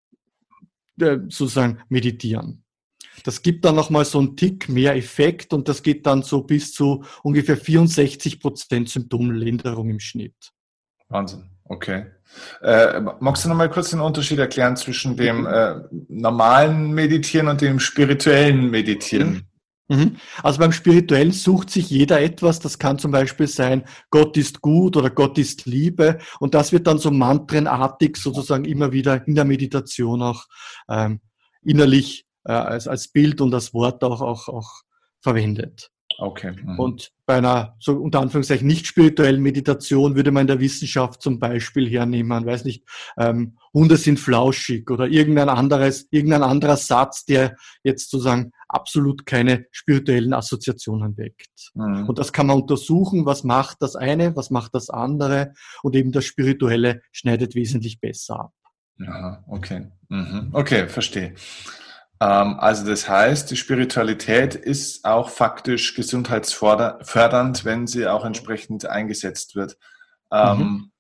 sozusagen meditieren. Das gibt dann nochmal so einen Tick mehr Effekt und das geht dann so bis zu ungefähr vierundsechzig Prozent Symptomlinderung im Schnitt. Wahnsinn. Okay. Äh, magst du noch mal kurz den Unterschied erklären zwischen dem äh, normalen Meditieren und dem spirituellen Meditieren? Mhm. Also beim Spirituellen sucht sich jeder etwas. Das kann zum Beispiel sein, Gott ist gut oder Gott ist Liebe. Und das wird dann so mantrenartig sozusagen immer wieder in der Meditation auch ähm, innerlich äh, als, als Bild und als Wort auch, auch, auch verwendet. Okay. Mhm. Und bei einer, so unter Anführungszeichen, nicht spirituellen Meditation würde man in der Wissenschaft zum Beispiel hernehmen, weiß nicht, ähm, Hunde sind flauschig oder irgendein anderes, irgendein anderer Satz, der jetzt sozusagen absolut keine spirituellen Assoziationen weckt. Mhm. Und das kann man untersuchen, was macht das eine, was macht das andere, und eben das Spirituelle schneidet wesentlich besser ab. Aha, okay. Mhm. Okay, verstehe. Ähm, also das heißt, die Spiritualität ist auch faktisch gesundheitsfördernd, wenn sie auch entsprechend eingesetzt wird. Mhm. Ähm,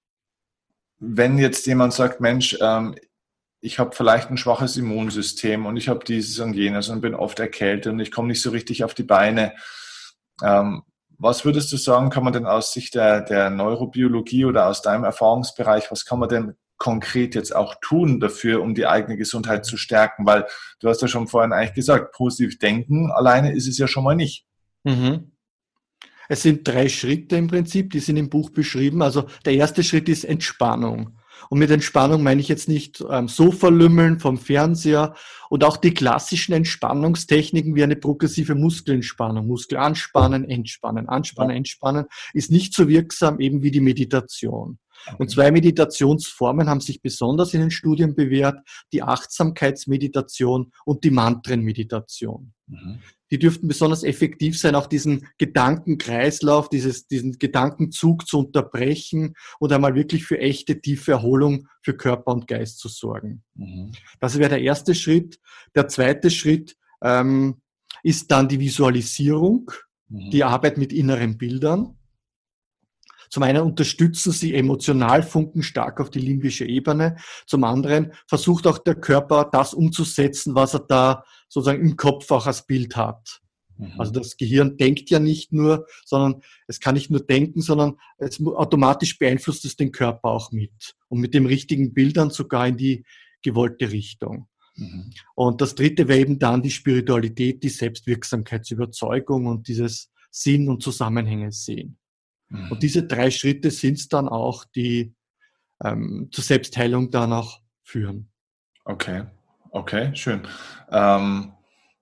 wenn jetzt jemand sagt, Mensch, ähm, ich habe vielleicht ein schwaches Immunsystem und ich habe dieses und jenes und bin oft erkältet und ich komme nicht so richtig auf die Beine. Ähm, was würdest du sagen, kann man denn aus Sicht der, der Neurobiologie oder aus deinem Erfahrungsbereich, was kann man denn konkret jetzt auch tun dafür, um die eigene Gesundheit zu stärken? Weil du hast ja schon vorhin eigentlich gesagt, positiv denken alleine ist es ja schon mal nicht. Mhm. Es sind drei Schritte im Prinzip, die sind im Buch beschrieben. Also der erste Schritt ist Entspannung. Und mit Entspannung meine ich jetzt nicht ähm, Sofa lümmeln vom Fernseher und auch die klassischen Entspannungstechniken wie eine progressive Muskelentspannung, Muskel anspannen, entspannen, anspannen, entspannen, ist nicht so wirksam eben wie die Meditation. Und Okay. zwei Meditationsformen haben sich besonders in den Studien bewährt, die Achtsamkeitsmeditation und die Mantrenmeditation. Mhm. Die dürften besonders effektiv sein, auch diesen Gedankenkreislauf, dieses, diesen Gedankenzug zu unterbrechen und einmal wirklich für echte tiefe Erholung für Körper und Geist zu sorgen. Mhm. Das wäre der erste Schritt. Der zweite Schritt ähm, ist dann die Visualisierung, Mhm. die Arbeit mit inneren Bildern. Zum einen unterstützen sie Emotionalfunken stark auf die limbische Ebene. Zum anderen versucht auch der Körper, das umzusetzen, was er da sozusagen im Kopf auch als Bild hat. Also Mhm. das Gehirn denkt ja nicht nur, sondern es kann nicht nur denken, sondern es automatisch beeinflusst es den Körper auch mit. Und mit den richtigen Bildern sogar in die gewollte Richtung. Mhm. Und das dritte wäre eben dann die Spiritualität, die Selbstwirksamkeitsüberzeugung und dieses Sinn und Zusammenhänge sehen. Und Mhm. diese drei Schritte sind es dann auch, die ähm, zur Selbstheilung dann auch führen. Okay, okay, schön. Ähm,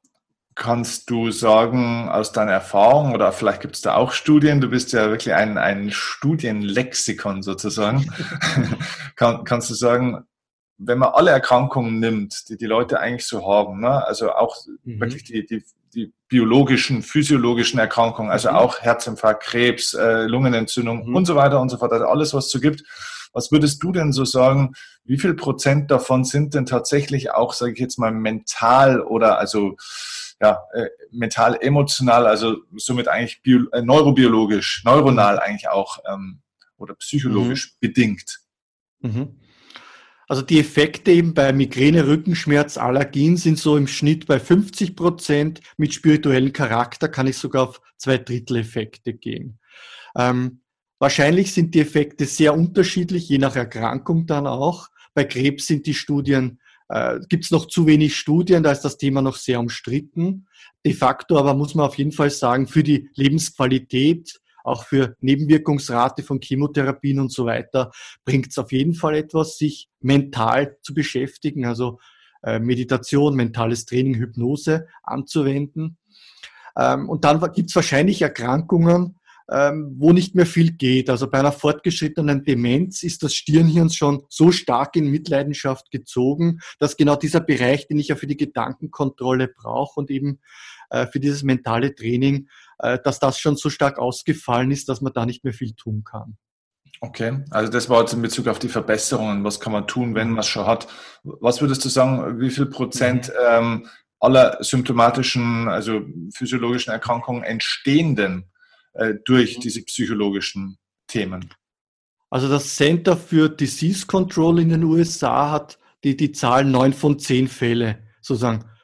kannst du sagen, aus deiner Erfahrung, oder vielleicht gibt es da auch Studien, du bist ja wirklich ein, ein Studienlexikon sozusagen, Kann, kannst du sagen, wenn man alle Erkrankungen nimmt, die die Leute eigentlich so haben, ne? Also auch wirklich Mhm. die, die, die biologischen, physiologischen Erkrankungen, also Mhm. auch Herzinfarkt, Krebs, äh, Lungenentzündung und Mhm. so weiter und so fort, also alles, was es so gibt. Was würdest du denn so sagen, wie viel Prozent davon sind denn tatsächlich auch, sage ich jetzt mal, mental oder also ja, äh, mental, emotional, also somit eigentlich bio, äh, neurobiologisch, neuronal Mhm. eigentlich auch ähm, oder Mhm. psychologisch bedingt? Mhm. Also die Effekte eben bei Migräne, Rückenschmerz, Allergien sind so im Schnitt bei fünfzig Prozent. Mit spirituellem Charakter kann ich sogar auf zwei Drittel Effekte gehen. Ähm, wahrscheinlich sind die Effekte sehr unterschiedlich, je nach Erkrankung dann auch. Bei Krebs sind die Studien, äh, gibt es noch zu wenig Studien, da ist das Thema noch sehr umstritten. De facto aber muss man auf jeden Fall sagen, für die Lebensqualität, auch für Nebenwirkungsrate von Chemotherapien und so weiter, bringt es auf jeden Fall etwas, sich mental zu beschäftigen, also äh, Meditation, mentales Training, Hypnose anzuwenden. Ähm, und dann gibt es wahrscheinlich Erkrankungen, ähm, wo nicht mehr viel geht. Also bei einer fortgeschrittenen Demenz ist das Stirnhirn schon so stark in Mitleidenschaft gezogen, dass genau dieser Bereich, den ich ja für die Gedankenkontrolle brauche und eben äh, für dieses mentale Training, äh, dass das schon so stark ausgefallen ist, dass man da nicht mehr viel tun kann. Okay, also das war jetzt in Bezug auf die Verbesserungen. Was kann man tun, wenn man Mhm. es schon hat? Was würdest du sagen, wie viel Prozent Mhm. ähm, aller symptomatischen, also physiologischen Erkrankungen entstehen denn äh, durch Mhm. diese psychologischen Themen? Also das Center für Disease Control in den U S A hat die, die Zahl neun von zehn Fälle sozusagen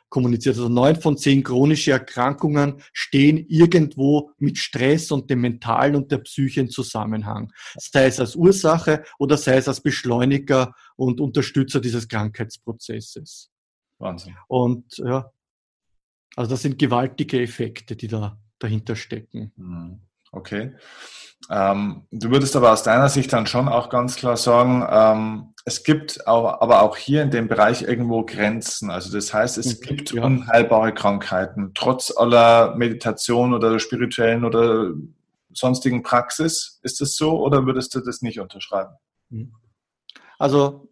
kommuniziert. Also neun von zehn chronische Erkrankungen stehen irgendwo mit Stress und dem Mentalen und der Psyche in Zusammenhang. Sei es als Ursache oder sei es als Beschleuniger und Unterstützer dieses Krankheitsprozesses. Wahnsinn. Und ja, also das sind gewaltige Effekte, die da dahinter stecken. Okay. Ähm, du würdest aber aus deiner Sicht dann schon auch ganz klar sagen, ähm, es gibt auch, aber auch hier in dem Bereich irgendwo Grenzen. Also das heißt, es gibt ja. unheilbare Krankheiten, trotz aller Meditation oder spirituellen oder sonstigen Praxis. Ist das so oder würdest du das nicht unterschreiben? Also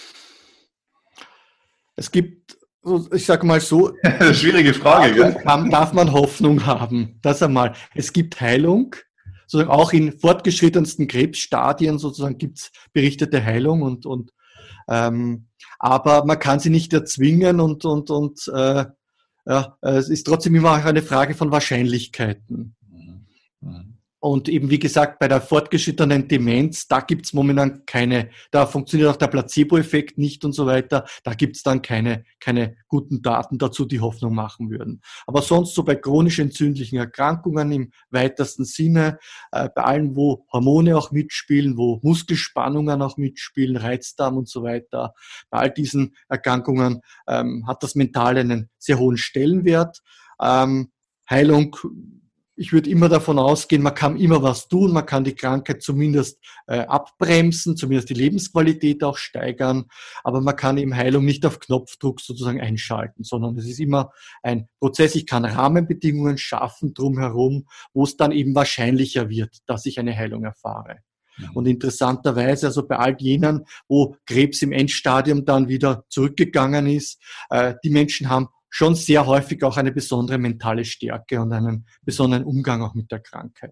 es gibt, ich sage mal so, schwierige Frage, gell? Kann, darf man Hoffnung haben. Das einmal. Es gibt Heilung. Sozusagen auch in fortgeschrittensten Krebsstadien sozusagen gibt es berichtete Heilung und, und ähm, aber man kann sie nicht erzwingen und, und, und äh, ja, es ist trotzdem immer auch eine Frage von Wahrscheinlichkeiten. Mhm. Und eben, wie gesagt, bei der fortgeschrittenen Demenz, da gibt's momentan keine, da funktioniert auch der Placebo-Effekt nicht und so weiter. Da gibt's dann keine, keine guten Daten dazu, die Hoffnung machen würden. Aber sonst so bei chronisch entzündlichen Erkrankungen im weitesten Sinne, äh, bei allen, wo Hormone auch mitspielen, wo Muskelspannungen auch mitspielen, Reizdarm und so weiter, bei all diesen Erkrankungen ähm, hat das Mentale einen sehr hohen Stellenwert. Ähm, Heilung, ich würde immer davon ausgehen, man kann immer was tun, man kann die Krankheit zumindest äh, abbremsen, zumindest die Lebensqualität auch steigern, aber man kann eben Heilung nicht auf Knopfdruck sozusagen einschalten, sondern es ist immer ein Prozess. Ich kann Rahmenbedingungen schaffen drumherum, wo es dann eben wahrscheinlicher wird, dass ich eine Heilung erfahre. Mhm. Und interessanterweise, also bei all jenen, wo Krebs im Endstadium dann wieder zurückgegangen ist, äh, die Menschen haben schon sehr häufig auch eine besondere mentale Stärke und einen besonderen Umgang auch mit der Krankheit.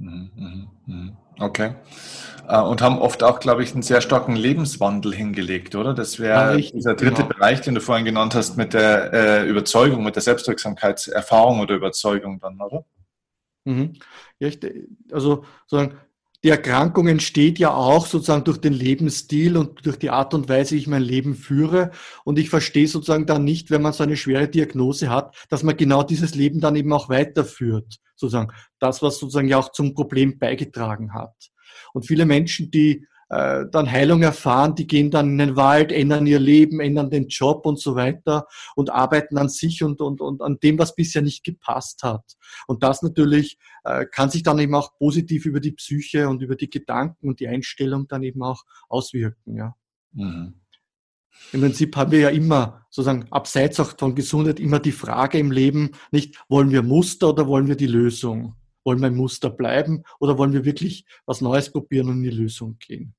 Okay. Und haben oft auch, glaube ich, einen sehr starken Lebenswandel hingelegt, oder? Das wäre ja, dieser dritte genau. Bereich, den du vorhin genannt hast, mit der äh, Überzeugung, mit der Selbstwirksamkeitserfahrung oder Überzeugung dann, oder? Mhm. Ja, ich, also sozusagen, die Erkrankung entsteht ja auch sozusagen durch den Lebensstil und durch die Art und Weise, wie ich mein Leben führe. Und ich verstehe sozusagen dann nicht, wenn man so eine schwere Diagnose hat, dass man genau dieses Leben dann eben auch weiterführt. Sozusagen das, was sozusagen ja auch zum Problem beigetragen hat. Und viele Menschen, die äh, dann Heilung erfahren, die gehen dann in den Wald, ändern ihr Leben, ändern den Job und so weiter und arbeiten an sich und, und, und an dem, was bisher nicht gepasst hat. Und das natürlich äh, kann sich dann eben auch positiv über die Psyche und über die Gedanken und die Einstellung dann eben auch auswirken. Ja. Mhm. Im Prinzip haben wir ja immer, sozusagen abseits auch von Gesundheit, immer die Frage im Leben, nicht wollen wir Muster oder wollen wir die Lösung? Wollen wir im Muster bleiben oder wollen wir wirklich was Neues probieren und in die Lösung gehen?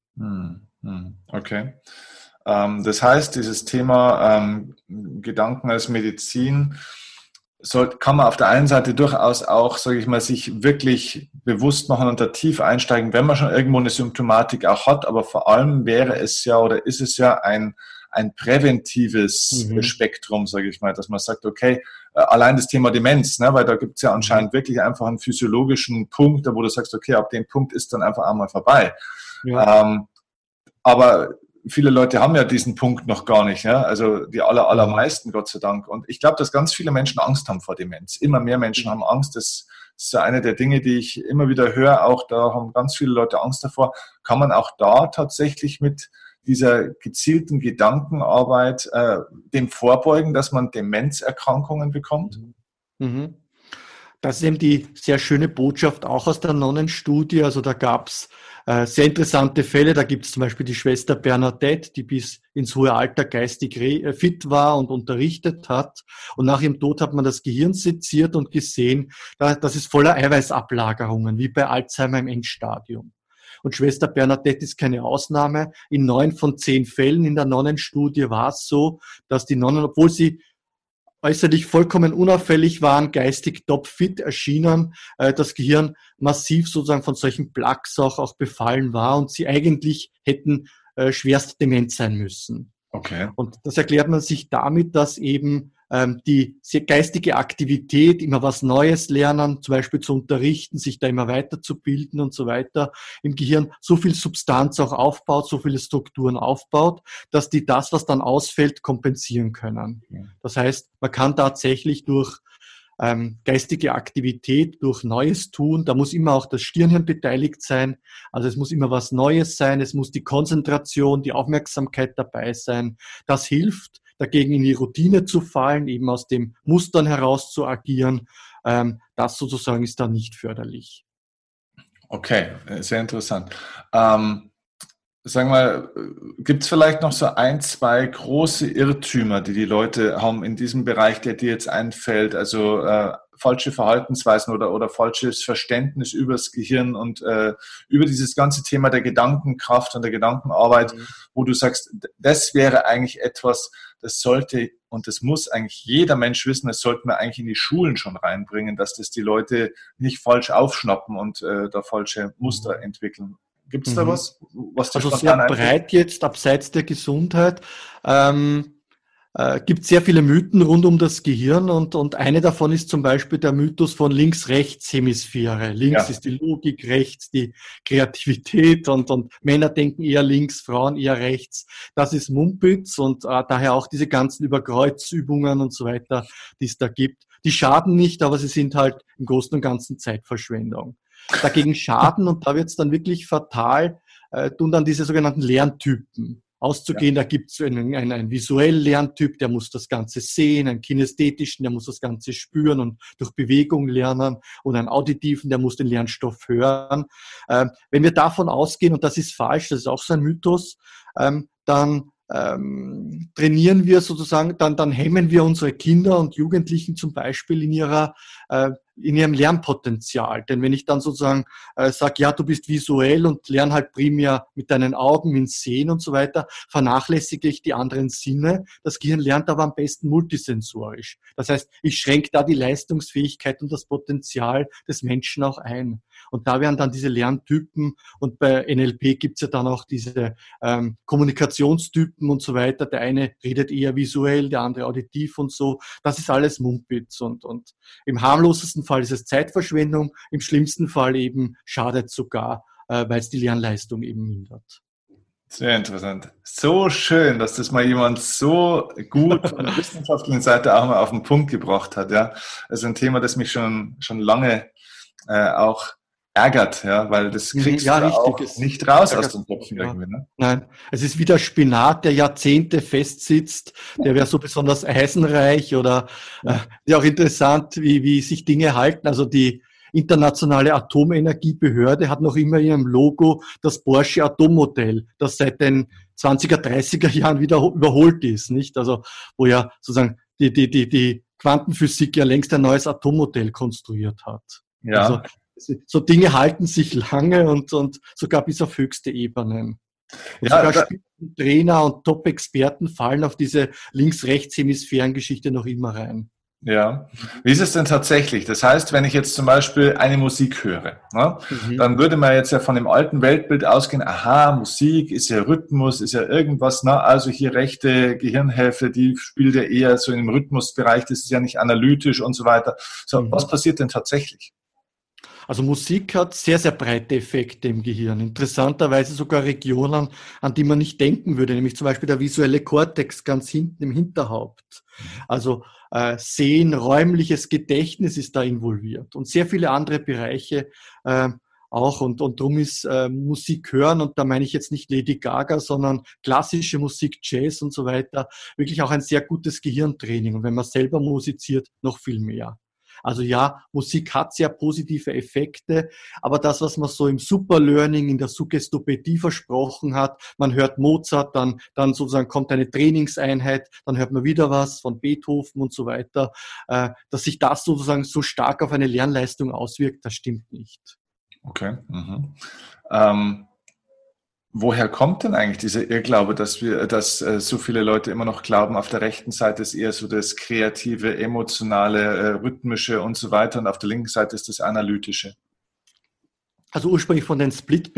Okay. Das heißt, dieses Thema ähm, Gedanken als Medizin soll, kann man auf der einen Seite durchaus auch, sage ich mal, sich wirklich bewusst machen und da tief einsteigen, wenn man schon irgendwo eine Symptomatik auch hat, aber vor allem wäre es ja oder ist es ja ein, ein präventives mhm. Spektrum, sage ich mal, dass man sagt, okay, allein das Thema Demenz, ne, weil da gibt es ja anscheinend wirklich einfach einen physiologischen Punkt, wo du sagst, okay, ab dem Punkt ist dann einfach einmal vorbei. Ja. Ähm, aber viele Leute haben ja diesen Punkt noch gar nicht, ja? Also die aller, allermeisten, Gott sei Dank. Und ich glaube, dass ganz viele Menschen Angst haben vor Demenz. Immer mehr Menschen haben Angst. Das ist so eine der Dinge, die ich immer wieder höre. Auch da haben ganz viele Leute Angst davor. Kann man auch da tatsächlich mit dieser gezielten Gedankenarbeit äh, dem vorbeugen, dass man Demenzerkrankungen bekommt? Mhm. Das ist eben die sehr schöne Botschaft auch aus der Nonnenstudie. Also da gab's äh, sehr interessante Fälle. Da gibt es zum Beispiel die Schwester Bernadette, die bis ins hohe Alter geistig re- fit war und unterrichtet hat. Und nach ihrem Tod hat man das Gehirn seziert und gesehen, da, das ist voller Eiweißablagerungen, wie bei Alzheimer im Endstadium. Und Schwester Bernadette ist keine Ausnahme. In neun von zehn Fällen in der Nonnenstudie war es so, dass die Nonnen, obwohl sie äußerlich vollkommen unauffällig waren, geistig topfit erschienen, äh, das Gehirn massiv sozusagen von solchen Plaques auch, auch befallen war und sie eigentlich hätten äh, schwerst dement sein müssen. Okay. Und das erklärt man sich damit, dass eben ähm, die sehr geistige Aktivität, immer was Neues lernen, zum Beispiel zu unterrichten, sich da immer weiterzubilden und so weiter, im Gehirn so viel Substanz auch aufbaut, so viele Strukturen aufbaut, dass die das, was dann ausfällt, kompensieren können. Das heißt, man kann tatsächlich durch ähm, geistige Aktivität, durch Neues tun, da muss immer auch das Stirnhirn beteiligt sein, also es muss immer was Neues sein, es muss die Konzentration, die Aufmerksamkeit dabei sein. Das hilft, dagegen in die Routine zu fallen, eben aus dem Mustern heraus zu agieren. Ähm, das sozusagen ist da nicht förderlich. Okay, sehr interessant. Ähm Sagen wir, gibt es vielleicht noch so ein, zwei große Irrtümer, die die Leute haben in diesem Bereich, der dir jetzt einfällt? Also äh, falsche Verhaltensweisen oder, oder falsches Verständnis über das Gehirn und äh, über dieses ganze Thema der Gedankenkraft und der Gedankenarbeit, mhm. wo du sagst, das wäre eigentlich etwas, das sollte und das muss eigentlich jeder Mensch wissen, das sollten wir eigentlich in die Schulen schon reinbringen, dass das die Leute nicht falsch aufschnappen und äh, da falsche Muster mhm. entwickeln. Gibt es da was? was also sehr breit jetzt, abseits der Gesundheit. Ähm, äh, gibt sehr viele Mythen rund um das Gehirn und, und eine davon ist zum Beispiel der Mythos von Links-Rechts-Hemisphäre. Links ja. ist die Logik, rechts die Kreativität und, und Männer denken eher links, Frauen eher rechts. Das ist Mumpitz und äh, daher auch diese ganzen Überkreuzübungen und so weiter, die es da gibt. Die schaden nicht, aber sie sind halt im Großen und Ganzen Zeitverschwendung. Dagegen schaden, und da wird es dann wirklich fatal, äh, tun dann diese sogenannten Lerntypen. Auszugehen, ja. Da gibt es einen, einen, einen visuellen Lerntyp, der muss das Ganze sehen, einen kinästhetischen, der muss das Ganze spüren und durch Bewegung lernen, und einen auditiven, der muss den Lernstoff hören. Ähm, wenn wir davon ausgehen, und das ist falsch, das ist auch so ein Mythos, ähm, dann ähm, trainieren wir sozusagen, dann, dann hemmen wir unsere Kinder und Jugendlichen zum Beispiel in ihrer äh, in ihrem Lernpotenzial. Denn wenn ich dann sozusagen äh, sage, ja, du bist visuell und lern halt primär mit deinen Augen, mit Sehen und so weiter, vernachlässige ich die anderen Sinne. Das Gehirn lernt aber am besten multisensorisch. Das heißt, ich schränke da die Leistungsfähigkeit und das Potenzial des Menschen auch ein. Und da wären dann diese Lerntypen, und bei N L P gibt's ja dann auch diese ähm, Kommunikationstypen und so weiter. Der eine redet eher visuell, der andere auditiv und so. Das ist alles Mumpitz. Und, und im harmlosesten Fall ist es Zeitverschwendung, im schlimmsten Fall eben schadet sogar, äh, weil es die Lernleistung eben mindert. Sehr interessant. So schön, dass das mal jemand so gut von der wissenschaftlichen Seite auch mal auf den Punkt gebracht hat. Ja, also ein Thema, das mich schon schon lange äh, auch ärgert, ja, weil das kriegst ja, du richtig. auch es nicht raus aus den Köpfen ja. irgendwie. Ne? Nein, es ist wie der Spinat, der Jahrzehnte festsitzt, der wäre so besonders eisenreich oder äh, ja auch interessant, wie wie sich Dinge halten. Also die Internationale Atomenergiebehörde hat noch immer in ihrem Logo das Bohrsche Atommodell, das seit den zwanziger, dreißiger Jahren wieder überholt ist, nicht? Also wo ja sozusagen die die die die Quantenphysik ja längst ein neues Atommodell konstruiert hat. Ja. Also so Dinge halten sich lange und, und sogar bis auf höchste Ebenen. Und ja, sogar Spitzentrainer und Top-Experten fallen auf diese Links-Rechts-Hemisphären-Geschichte noch immer rein. Ja. Wie ist es denn tatsächlich? Das heißt, wenn ich jetzt zum Beispiel eine Musik höre, ne, mhm. dann würde man jetzt ja von dem alten Weltbild ausgehen, aha, Musik ist ja Rhythmus, ist ja irgendwas, ne, also hier rechte Gehirnhälfte, die spielt ja eher so im Rhythmusbereich, das ist ja nicht analytisch und so weiter. So, mhm. was passiert denn tatsächlich? Also Musik hat sehr, sehr breite Effekte im Gehirn. Interessanterweise sogar Regionen, an die man nicht denken würde, nämlich zum Beispiel der visuelle Kortex ganz hinten im Hinterhaupt. Also äh, Sehen, räumliches Gedächtnis ist da involviert und sehr viele andere Bereiche äh, auch. Und, und darum ist äh, Musik hören, und da meine ich jetzt nicht Lady Gaga, sondern klassische Musik, Jazz und so weiter, wirklich auch ein sehr gutes Gehirntraining. Und wenn man selber musiziert, noch viel mehr. Also ja, Musik hat sehr positive Effekte, aber das, was man so im Superlearning, in der Suggestopädie versprochen hat, man hört Mozart, dann, dann sozusagen kommt eine Trainingseinheit, dann hört man wieder was von Beethoven und so weiter, äh, dass sich das sozusagen so stark auf eine Lernleistung auswirkt, das stimmt nicht. Okay. Mhm. Ähm Woher kommt denn eigentlich dieser Irrglaube, dass wir, dass äh, so viele Leute immer noch glauben, auf der rechten Seite ist eher so das kreative, emotionale, äh, rhythmische und so weiter, und auf der linken Seite ist das analytische? Also ursprünglich von den Split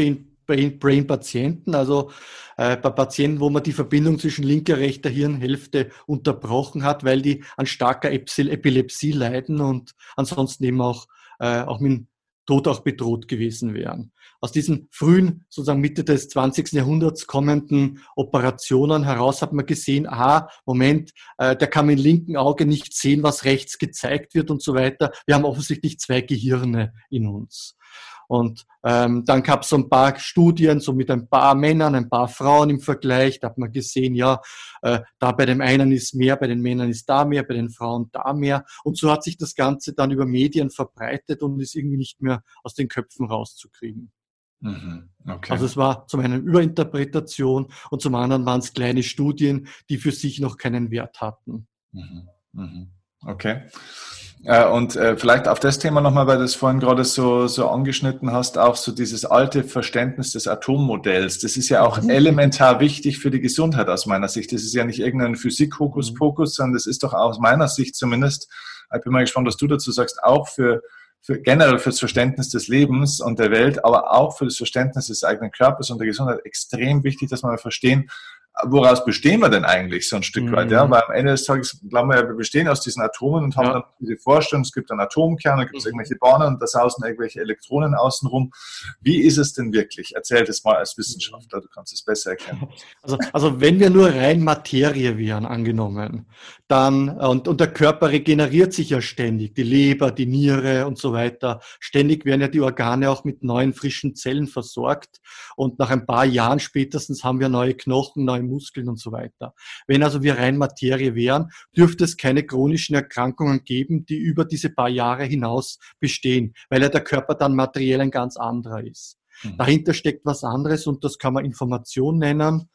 Brain-Patienten, also äh, bei Patienten, wo man die Verbindung zwischen linker, rechter Hirnhälfte unterbrochen hat, weil die an starker Epilepsie leiden und ansonsten eben auch, äh, auch mit dem Tod auch bedroht gewesen wären. Aus diesen frühen, sozusagen Mitte des zwanzigsten Jahrhunderts kommenden Operationen heraus hat man gesehen, aha, Moment, äh, der kann mit dem linken Auge nicht sehen, was rechts gezeigt wird und so weiter. Wir haben offensichtlich zwei Gehirne in uns. Und ähm, dann gab es so ein paar Studien, so mit ein paar Männern, ein paar Frauen im Vergleich. Da hat man gesehen, ja, äh, da bei dem einen ist mehr, bei den Männern ist da mehr, bei den Frauen da mehr. Und so hat sich das Ganze dann über Medien verbreitet und ist irgendwie nicht mehr aus den Köpfen rauszukriegen. Mhm, okay. Also es war zum einen Überinterpretation und zum anderen waren es kleine Studien, die für sich noch keinen Wert hatten. Mhm, mhm. Okay. Äh, und äh, vielleicht auf das Thema nochmal, weil du es vorhin gerade so, so angeschnitten hast, auch so dieses alte Verständnis des Atommodells. Das ist ja auch mhm. elementar wichtig für die Gesundheit aus meiner Sicht. Das ist ja nicht irgendein Physik-Hokuspokus, mhm. sondern das ist doch aus meiner Sicht zumindest, ich bin mal gespannt, was du dazu sagst, auch für, für generell für das Verständnis des Lebens und der Welt, aber auch für das Verständnis des eigenen Körpers und der Gesundheit extrem wichtig, dass wir verstehen, woraus bestehen wir denn eigentlich so ein Stück mhm. weit? Ja? Weil am Ende des Tages glauben wir ja, wir bestehen aus diesen Atomen und haben ja. dann diese Vorstellung, es gibt einen Atomkern, da gibt es mhm. irgendwelche Bahnen und da sausen irgendwelche Elektronen außenrum. Wie ist es denn wirklich? Erzähl das mal als Wissenschaftler, du kannst es besser erklären. Also, also wenn wir nur rein Materie wären, angenommen, dann, und, und der Körper regeneriert sich ja ständig, die Leber, die Niere und so weiter. Ständig werden ja die Organe auch mit neuen, frischen Zellen versorgt und nach ein paar Jahren spätestens haben wir neue Knochen, neue Muskeln und so weiter. Wenn also wir rein Materie wären, dürfte es keine chronischen Erkrankungen geben, die über diese paar Jahre hinaus bestehen, weil ja der Körper dann materiell ein ganz anderer ist. Mhm. Dahinter steckt was anderes und das kann man Information nennen,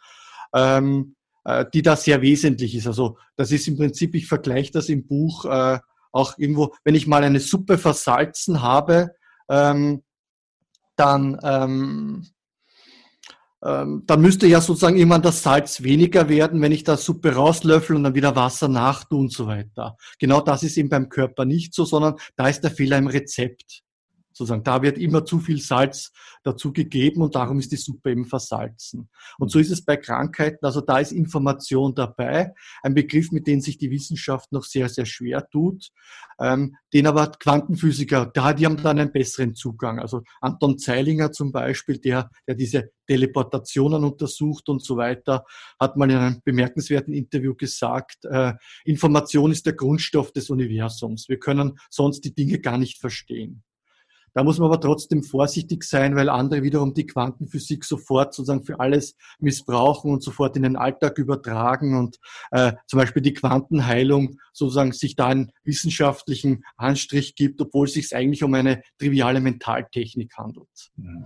ähm, äh, die da sehr wesentlich ist. Also das ist im Prinzip, ich vergleiche das im Buch äh, auch irgendwo, wenn ich mal eine Suppe versalzen habe, ähm, dann ähm, Ähm, dann müsste ja sozusagen irgendwann das Salz weniger werden, wenn ich da Suppe rauslöffel und dann wieder Wasser nachtue und so weiter. Genau das ist eben beim Körper nicht so, sondern da ist der Fehler im Rezept. Sozusagen, da wird immer zu viel Salz dazu gegeben und darum ist die Suppe eben versalzen. Und so ist es bei Krankheiten, also da ist Information dabei, ein Begriff, mit dem sich die Wissenschaft noch sehr, sehr schwer tut, ähm, den aber Quantenphysiker, da, die haben dann einen besseren Zugang. Also Anton Zeilinger zum Beispiel, der, der diese Teleportationen untersucht und so weiter, hat mal in einem bemerkenswerten Interview gesagt, äh, Information ist der Grundstoff des Universums. Wir können sonst die Dinge gar nicht verstehen. Da muss man aber trotzdem vorsichtig sein, weil andere wiederum die Quantenphysik sofort sozusagen für alles missbrauchen und sofort in den Alltag übertragen und äh, zum Beispiel die Quantenheilung sozusagen sich da einen wissenschaftlichen Anstrich gibt, obwohl es sich eigentlich um eine triviale Mentaltechnik handelt. Mhm.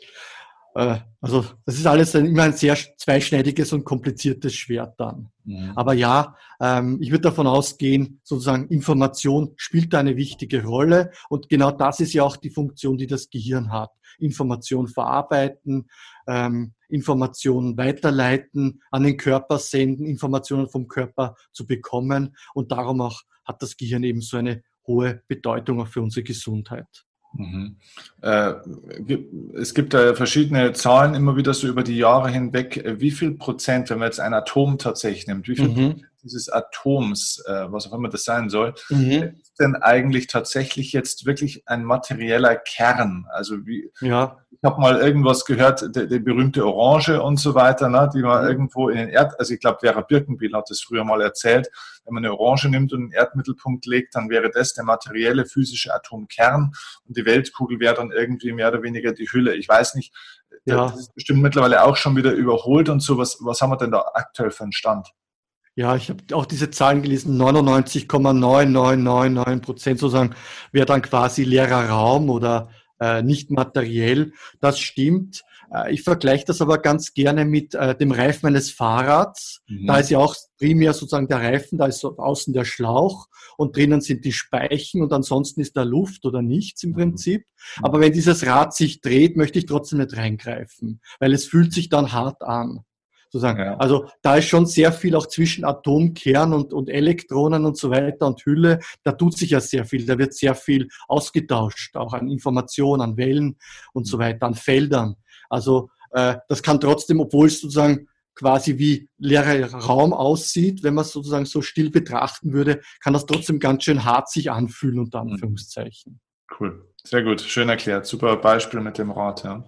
Also das ist alles ein, immer ein sehr zweischneidiges und kompliziertes Schwert dann. Mhm. Aber ja, ähm, ich würde davon ausgehen, sozusagen Information spielt da eine wichtige Rolle und genau das ist ja auch die Funktion, die das Gehirn hat. Information verarbeiten, ähm, Informationen weiterleiten, an den Körper senden, Informationen vom Körper zu bekommen und darum auch hat das Gehirn eben so eine hohe Bedeutung auch für unsere Gesundheit. Mhm. Äh, es gibt da verschiedene Zahlen immer wieder so über die Jahre hinweg. Wie viel Prozent, wenn man jetzt ein Atom tatsächlich nimmt, wie viel mhm. Prozent dieses Atoms, äh, was auch immer das sein soll, mhm. ist denn eigentlich tatsächlich jetzt wirklich ein materieller Kern? Also wie, ja. ich habe mal irgendwas gehört, die, die berühmte Orange und so weiter, ne, die man mhm. irgendwo in den Erd, also ich glaube, Vera Birkenbiel hat das früher mal erzählt, wenn man eine Orange nimmt und einen Erdmittelpunkt legt, dann wäre das der materielle, physische Atomkern und die Weltkugel wäre dann irgendwie mehr oder weniger die Hülle. Ich weiß nicht, ja. das ist bestimmt mittlerweile auch schon wieder überholt und so. Was, was haben wir denn da aktuell für einen Stand? Ja, ich habe auch diese Zahlen gelesen, neunundneunzig Komma neun neun neun neun Prozent sozusagen wäre dann quasi leerer Raum oder äh, nicht materiell. Das stimmt. Äh, ich vergleiche das aber ganz gerne mit äh, dem Reifen eines Fahrrads. Mhm. Da ist ja auch primär sozusagen der Reifen, da ist so außen der Schlauch und drinnen sind die Speichen und ansonsten ist da Luft oder nichts im Prinzip. Mhm. Aber wenn dieses Rad sich dreht, möchte ich trotzdem nicht reingreifen, weil es fühlt sich dann hart an. Sozusagen. Ja. Also da ist schon sehr viel auch zwischen Atomkern und, und Elektronen und so weiter und Hülle. Da tut sich ja sehr viel. Da wird sehr viel ausgetauscht, auch an Informationen, an Wellen und so weiter, an Feldern. Also äh, das kann trotzdem, obwohl es sozusagen quasi wie leerer Raum aussieht, wenn man es sozusagen so still betrachten würde, kann das trotzdem ganz schön hart sich anfühlen, unter Anführungszeichen. Cool, sehr gut, schön erklärt, super Beispiel mit dem Rad. Ja.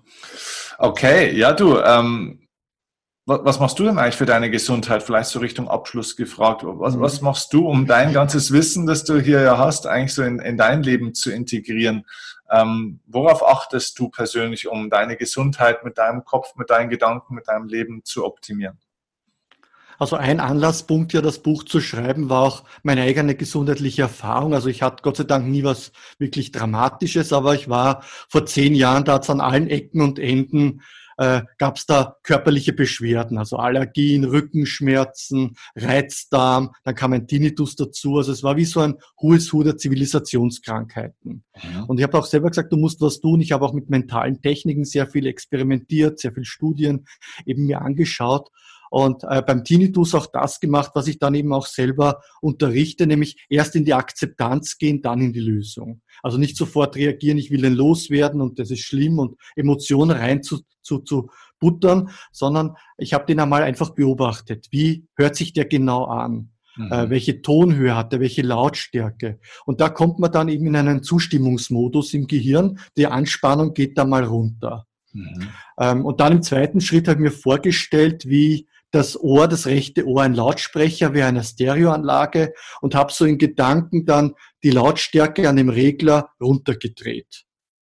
Okay, ja du, ähm, was, was machst du denn eigentlich für deine Gesundheit? Vielleicht so Richtung Abschluss gefragt. Was, was machst du, um dein ganzes Wissen, das du hier ja hast, eigentlich so in, in dein Leben zu integrieren? Ähm, worauf achtest du persönlich, um deine Gesundheit mit deinem Kopf, mit deinen Gedanken, mit deinem Leben zu optimieren? Also ein Anlasspunkt, ja, das Buch zu schreiben, war auch meine eigene gesundheitliche Erfahrung. Also ich hatte Gott sei Dank nie was wirklich Dramatisches, aber ich war vor zehn Jahren, da hat's an allen Ecken und Enden, äh, gab es da körperliche Beschwerden, also Allergien, Rückenschmerzen, Reizdarm, dann kam ein Tinnitus dazu. Also es war wie so ein Who is Who der Zivilisationskrankheiten. Mhm. Und ich habe auch selber gesagt, du musst was tun. Ich habe auch mit mentalen Techniken sehr viel experimentiert, sehr viel Studien eben mir angeschaut. Und äh, beim Tinnitus auch das gemacht, was ich dann eben auch selber unterrichte, nämlich erst in die Akzeptanz gehen, dann in die Lösung. Also nicht sofort reagieren, ich will den loswerden und das ist schlimm und Emotionen rein zu, zu, zu buttern, sondern ich habe den einmal einfach beobachtet. Wie hört sich der genau an? Mhm. Äh, welche Tonhöhe hat er, welche Lautstärke? Und da kommt man dann eben in einen Zustimmungsmodus im Gehirn. Die Anspannung geht da mal runter. Mhm. Ähm, und dann im zweiten Schritt habe ich mir vorgestellt, wie das Ohr, das rechte Ohr ein Lautsprecher wie eine Stereoanlage und habe so in Gedanken dann die Lautstärke an dem Regler runtergedreht.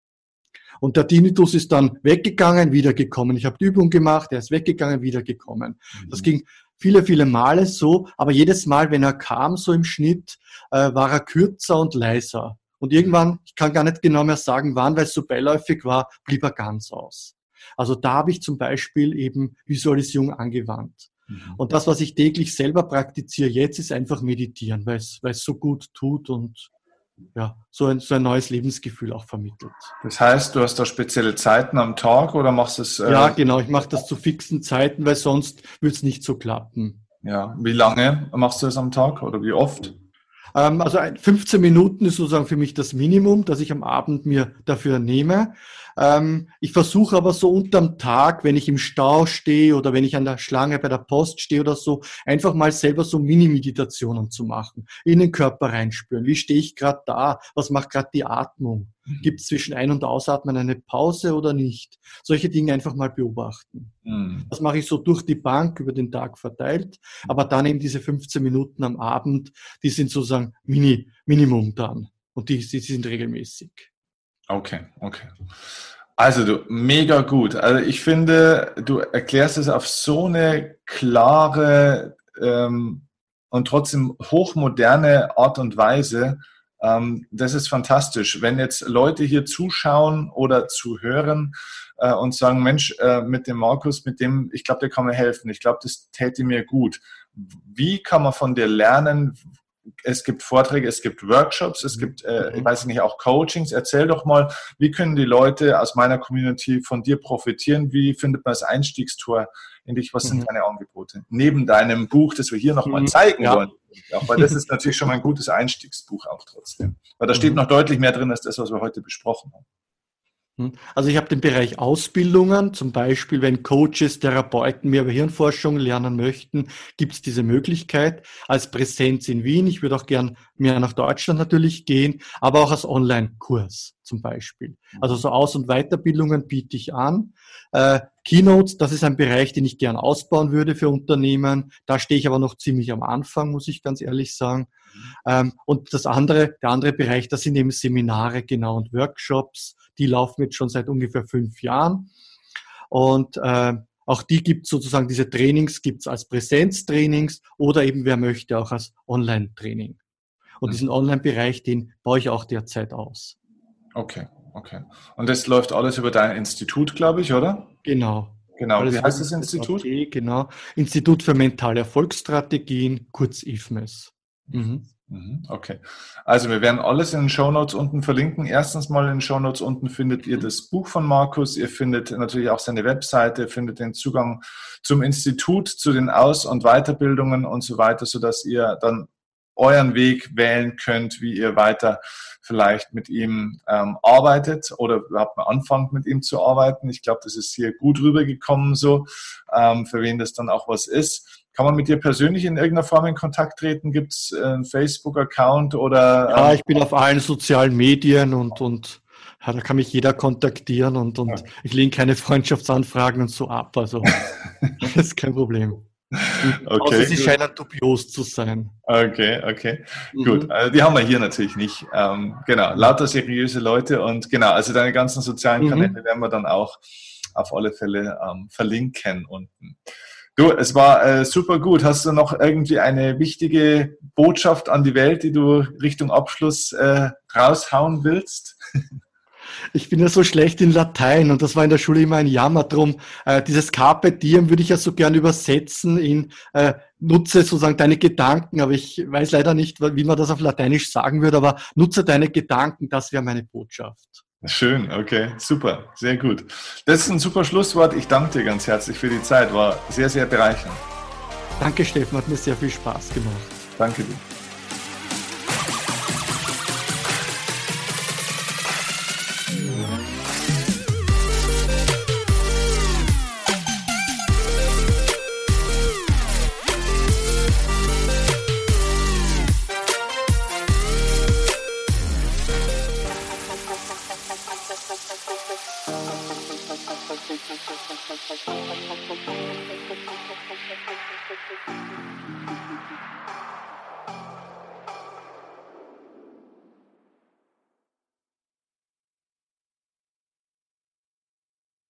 Und der Tinnitus ist dann weggegangen, wiedergekommen. Ich habe die Übung gemacht, er ist weggegangen, wiedergekommen. Mhm. Das ging viele, viele Male so, aber jedes Mal, wenn er kam, so im Schnitt, äh, war er kürzer und leiser. Und irgendwann, ich kann gar nicht genau mehr sagen, wann, weil es so beiläufig war, blieb er ganz aus. Also da habe ich zum Beispiel eben Visualisierung angewandt. Mhm. Und das, was ich täglich selber praktiziere jetzt, ist einfach meditieren, weil es, weil es so gut tut und ja, so ein, so ein neues Lebensgefühl auch vermittelt. Das heißt, du hast da spezielle Zeiten am Tag oder machst es? Äh ja, genau, ich mache das zu fixen Zeiten, weil sonst würde es nicht so klappen. Ja, wie lange machst du es am Tag oder wie oft? Ähm, also fünfzehn Minuten ist sozusagen für mich das Minimum, das ich am Abend mir dafür nehme. Ähm, ich versuche aber so unterm Tag, wenn ich im Stau stehe oder wenn ich an der Schlange bei der Post stehe oder so, einfach mal selber so Mini-Meditationen zu machen, in den Körper reinspüren. Wie stehe ich gerade da? Was macht gerade die Atmung? Gibt es zwischen Ein- und Ausatmen eine Pause oder nicht? Solche Dinge einfach mal beobachten. Mhm. Das mache ich so durch die Bank über den Tag verteilt, aber dann eben diese fünfzehn Minuten am Abend, die sind sozusagen Mini, Minimum dann und die, die sind regelmäßig. Okay, okay. Also du, mega gut. Also ich finde, du erklärst es auf so eine klare ähm, und trotzdem hochmoderne Art und Weise. Ähm, das ist fantastisch. Wenn jetzt Leute hier zuschauen oder zuhören äh, und sagen, Mensch, äh, mit dem Markus, mit dem, ich glaube, der kann mir helfen. Ich glaube, das täte mir gut. Wie kann man von dir lernen? Es gibt Vorträge, es gibt Workshops, es gibt, äh, ich weiß nicht, auch Coachings. Erzähl doch mal, wie können die Leute aus meiner Community von dir profitieren? Wie findet man das Einstiegstor in dich? Was sind mhm. deine Angebote? Neben deinem Buch, das wir hier nochmal zeigen ja. wollen. Auch, weil das ist natürlich schon mal ein gutes Einstiegsbuch auch trotzdem. Weil da steht mhm. noch deutlich mehr drin als das, was wir heute besprochen haben. Also ich habe den Bereich Ausbildungen, zum Beispiel wenn Coaches, Therapeuten mehr über Hirnforschung lernen möchten, gibt es diese Möglichkeit als Präsenz in Wien. Ich würde auch gern mehr nach Deutschland natürlich gehen, aber auch als Online-Kurs zum Beispiel. Also so Aus- und Weiterbildungen biete ich an. Äh, Keynotes, das ist ein Bereich, den ich gern ausbauen würde für Unternehmen. Da stehe ich aber noch ziemlich am Anfang, muss ich ganz ehrlich sagen. Ähm, und das andere, der andere Bereich, das sind eben Seminare, genau, und Workshops. Die laufen jetzt schon seit ungefähr fünf Jahren. Und äh, auch die gibt sozusagen, diese Trainings gibt es als Präsenztrainings oder eben, wer möchte, auch als Online-Training. Und mhm. diesen Online-Bereich, den baue ich auch derzeit aus. Okay, okay. Und das läuft alles über dein Institut, glaube ich, oder? Genau. Genau. Alles Wie heißt das Institut? Okay, genau. Institut für mentale Erfolgsstrategien, kurz I F M E S. Mhm. Okay, also wir werden alles in den Shownotes unten verlinken. Erstens mal in den Shownotes unten findet ihr das Buch von Markus, ihr findet natürlich auch seine Webseite, ihr findet den Zugang zum Institut, zu den Aus- und Weiterbildungen und so weiter, sodass ihr dann euren Weg wählen könnt, wie ihr weiter vielleicht mit ihm ähm, arbeitet oder überhaupt mal anfangt, mit ihm zu arbeiten. Ich glaube, das ist hier gut rübergekommen, so ähm, für wen das dann auch was ist. Kann man mit dir persönlich in irgendeiner Form in Kontakt treten? Gibt es einen Facebook-Account oder? Ähm ja, ich bin auf allen sozialen Medien und, und ja, da kann mich jeder kontaktieren und, und okay. Ich lehne keine Freundschaftsanfragen und so ab. Also das ist kein Problem. Okay, außer sie gut. scheinen dubios zu sein. Okay, okay. Mhm. Gut, also die haben wir hier natürlich nicht. Ähm, genau, lauter seriöse Leute und genau, also deine ganzen sozialen Kanäle Mhm. werden wir dann auch auf alle Fälle ähm, verlinken unten. Du, es war äh, super gut. Hast du noch irgendwie eine wichtige Botschaft an die Welt, die du Richtung Abschluss äh, raushauen willst? Ich bin ja so schlecht in Latein und das war in der Schule immer ein Jammer drum. Äh, dieses Carpe Diem würde ich ja so gern übersetzen in äh, nutze sozusagen deine Gedanken, aber ich weiß leider nicht, wie man das auf Lateinisch sagen würde, aber nutze deine Gedanken, das wäre meine Botschaft. Schön, okay, super, sehr gut. Das ist ein super Schlusswort. Ich danke dir ganz herzlich für die Zeit. War sehr, sehr bereichernd. Danke, Steffen, hat mir sehr viel Spaß gemacht. Danke dir. Thank you.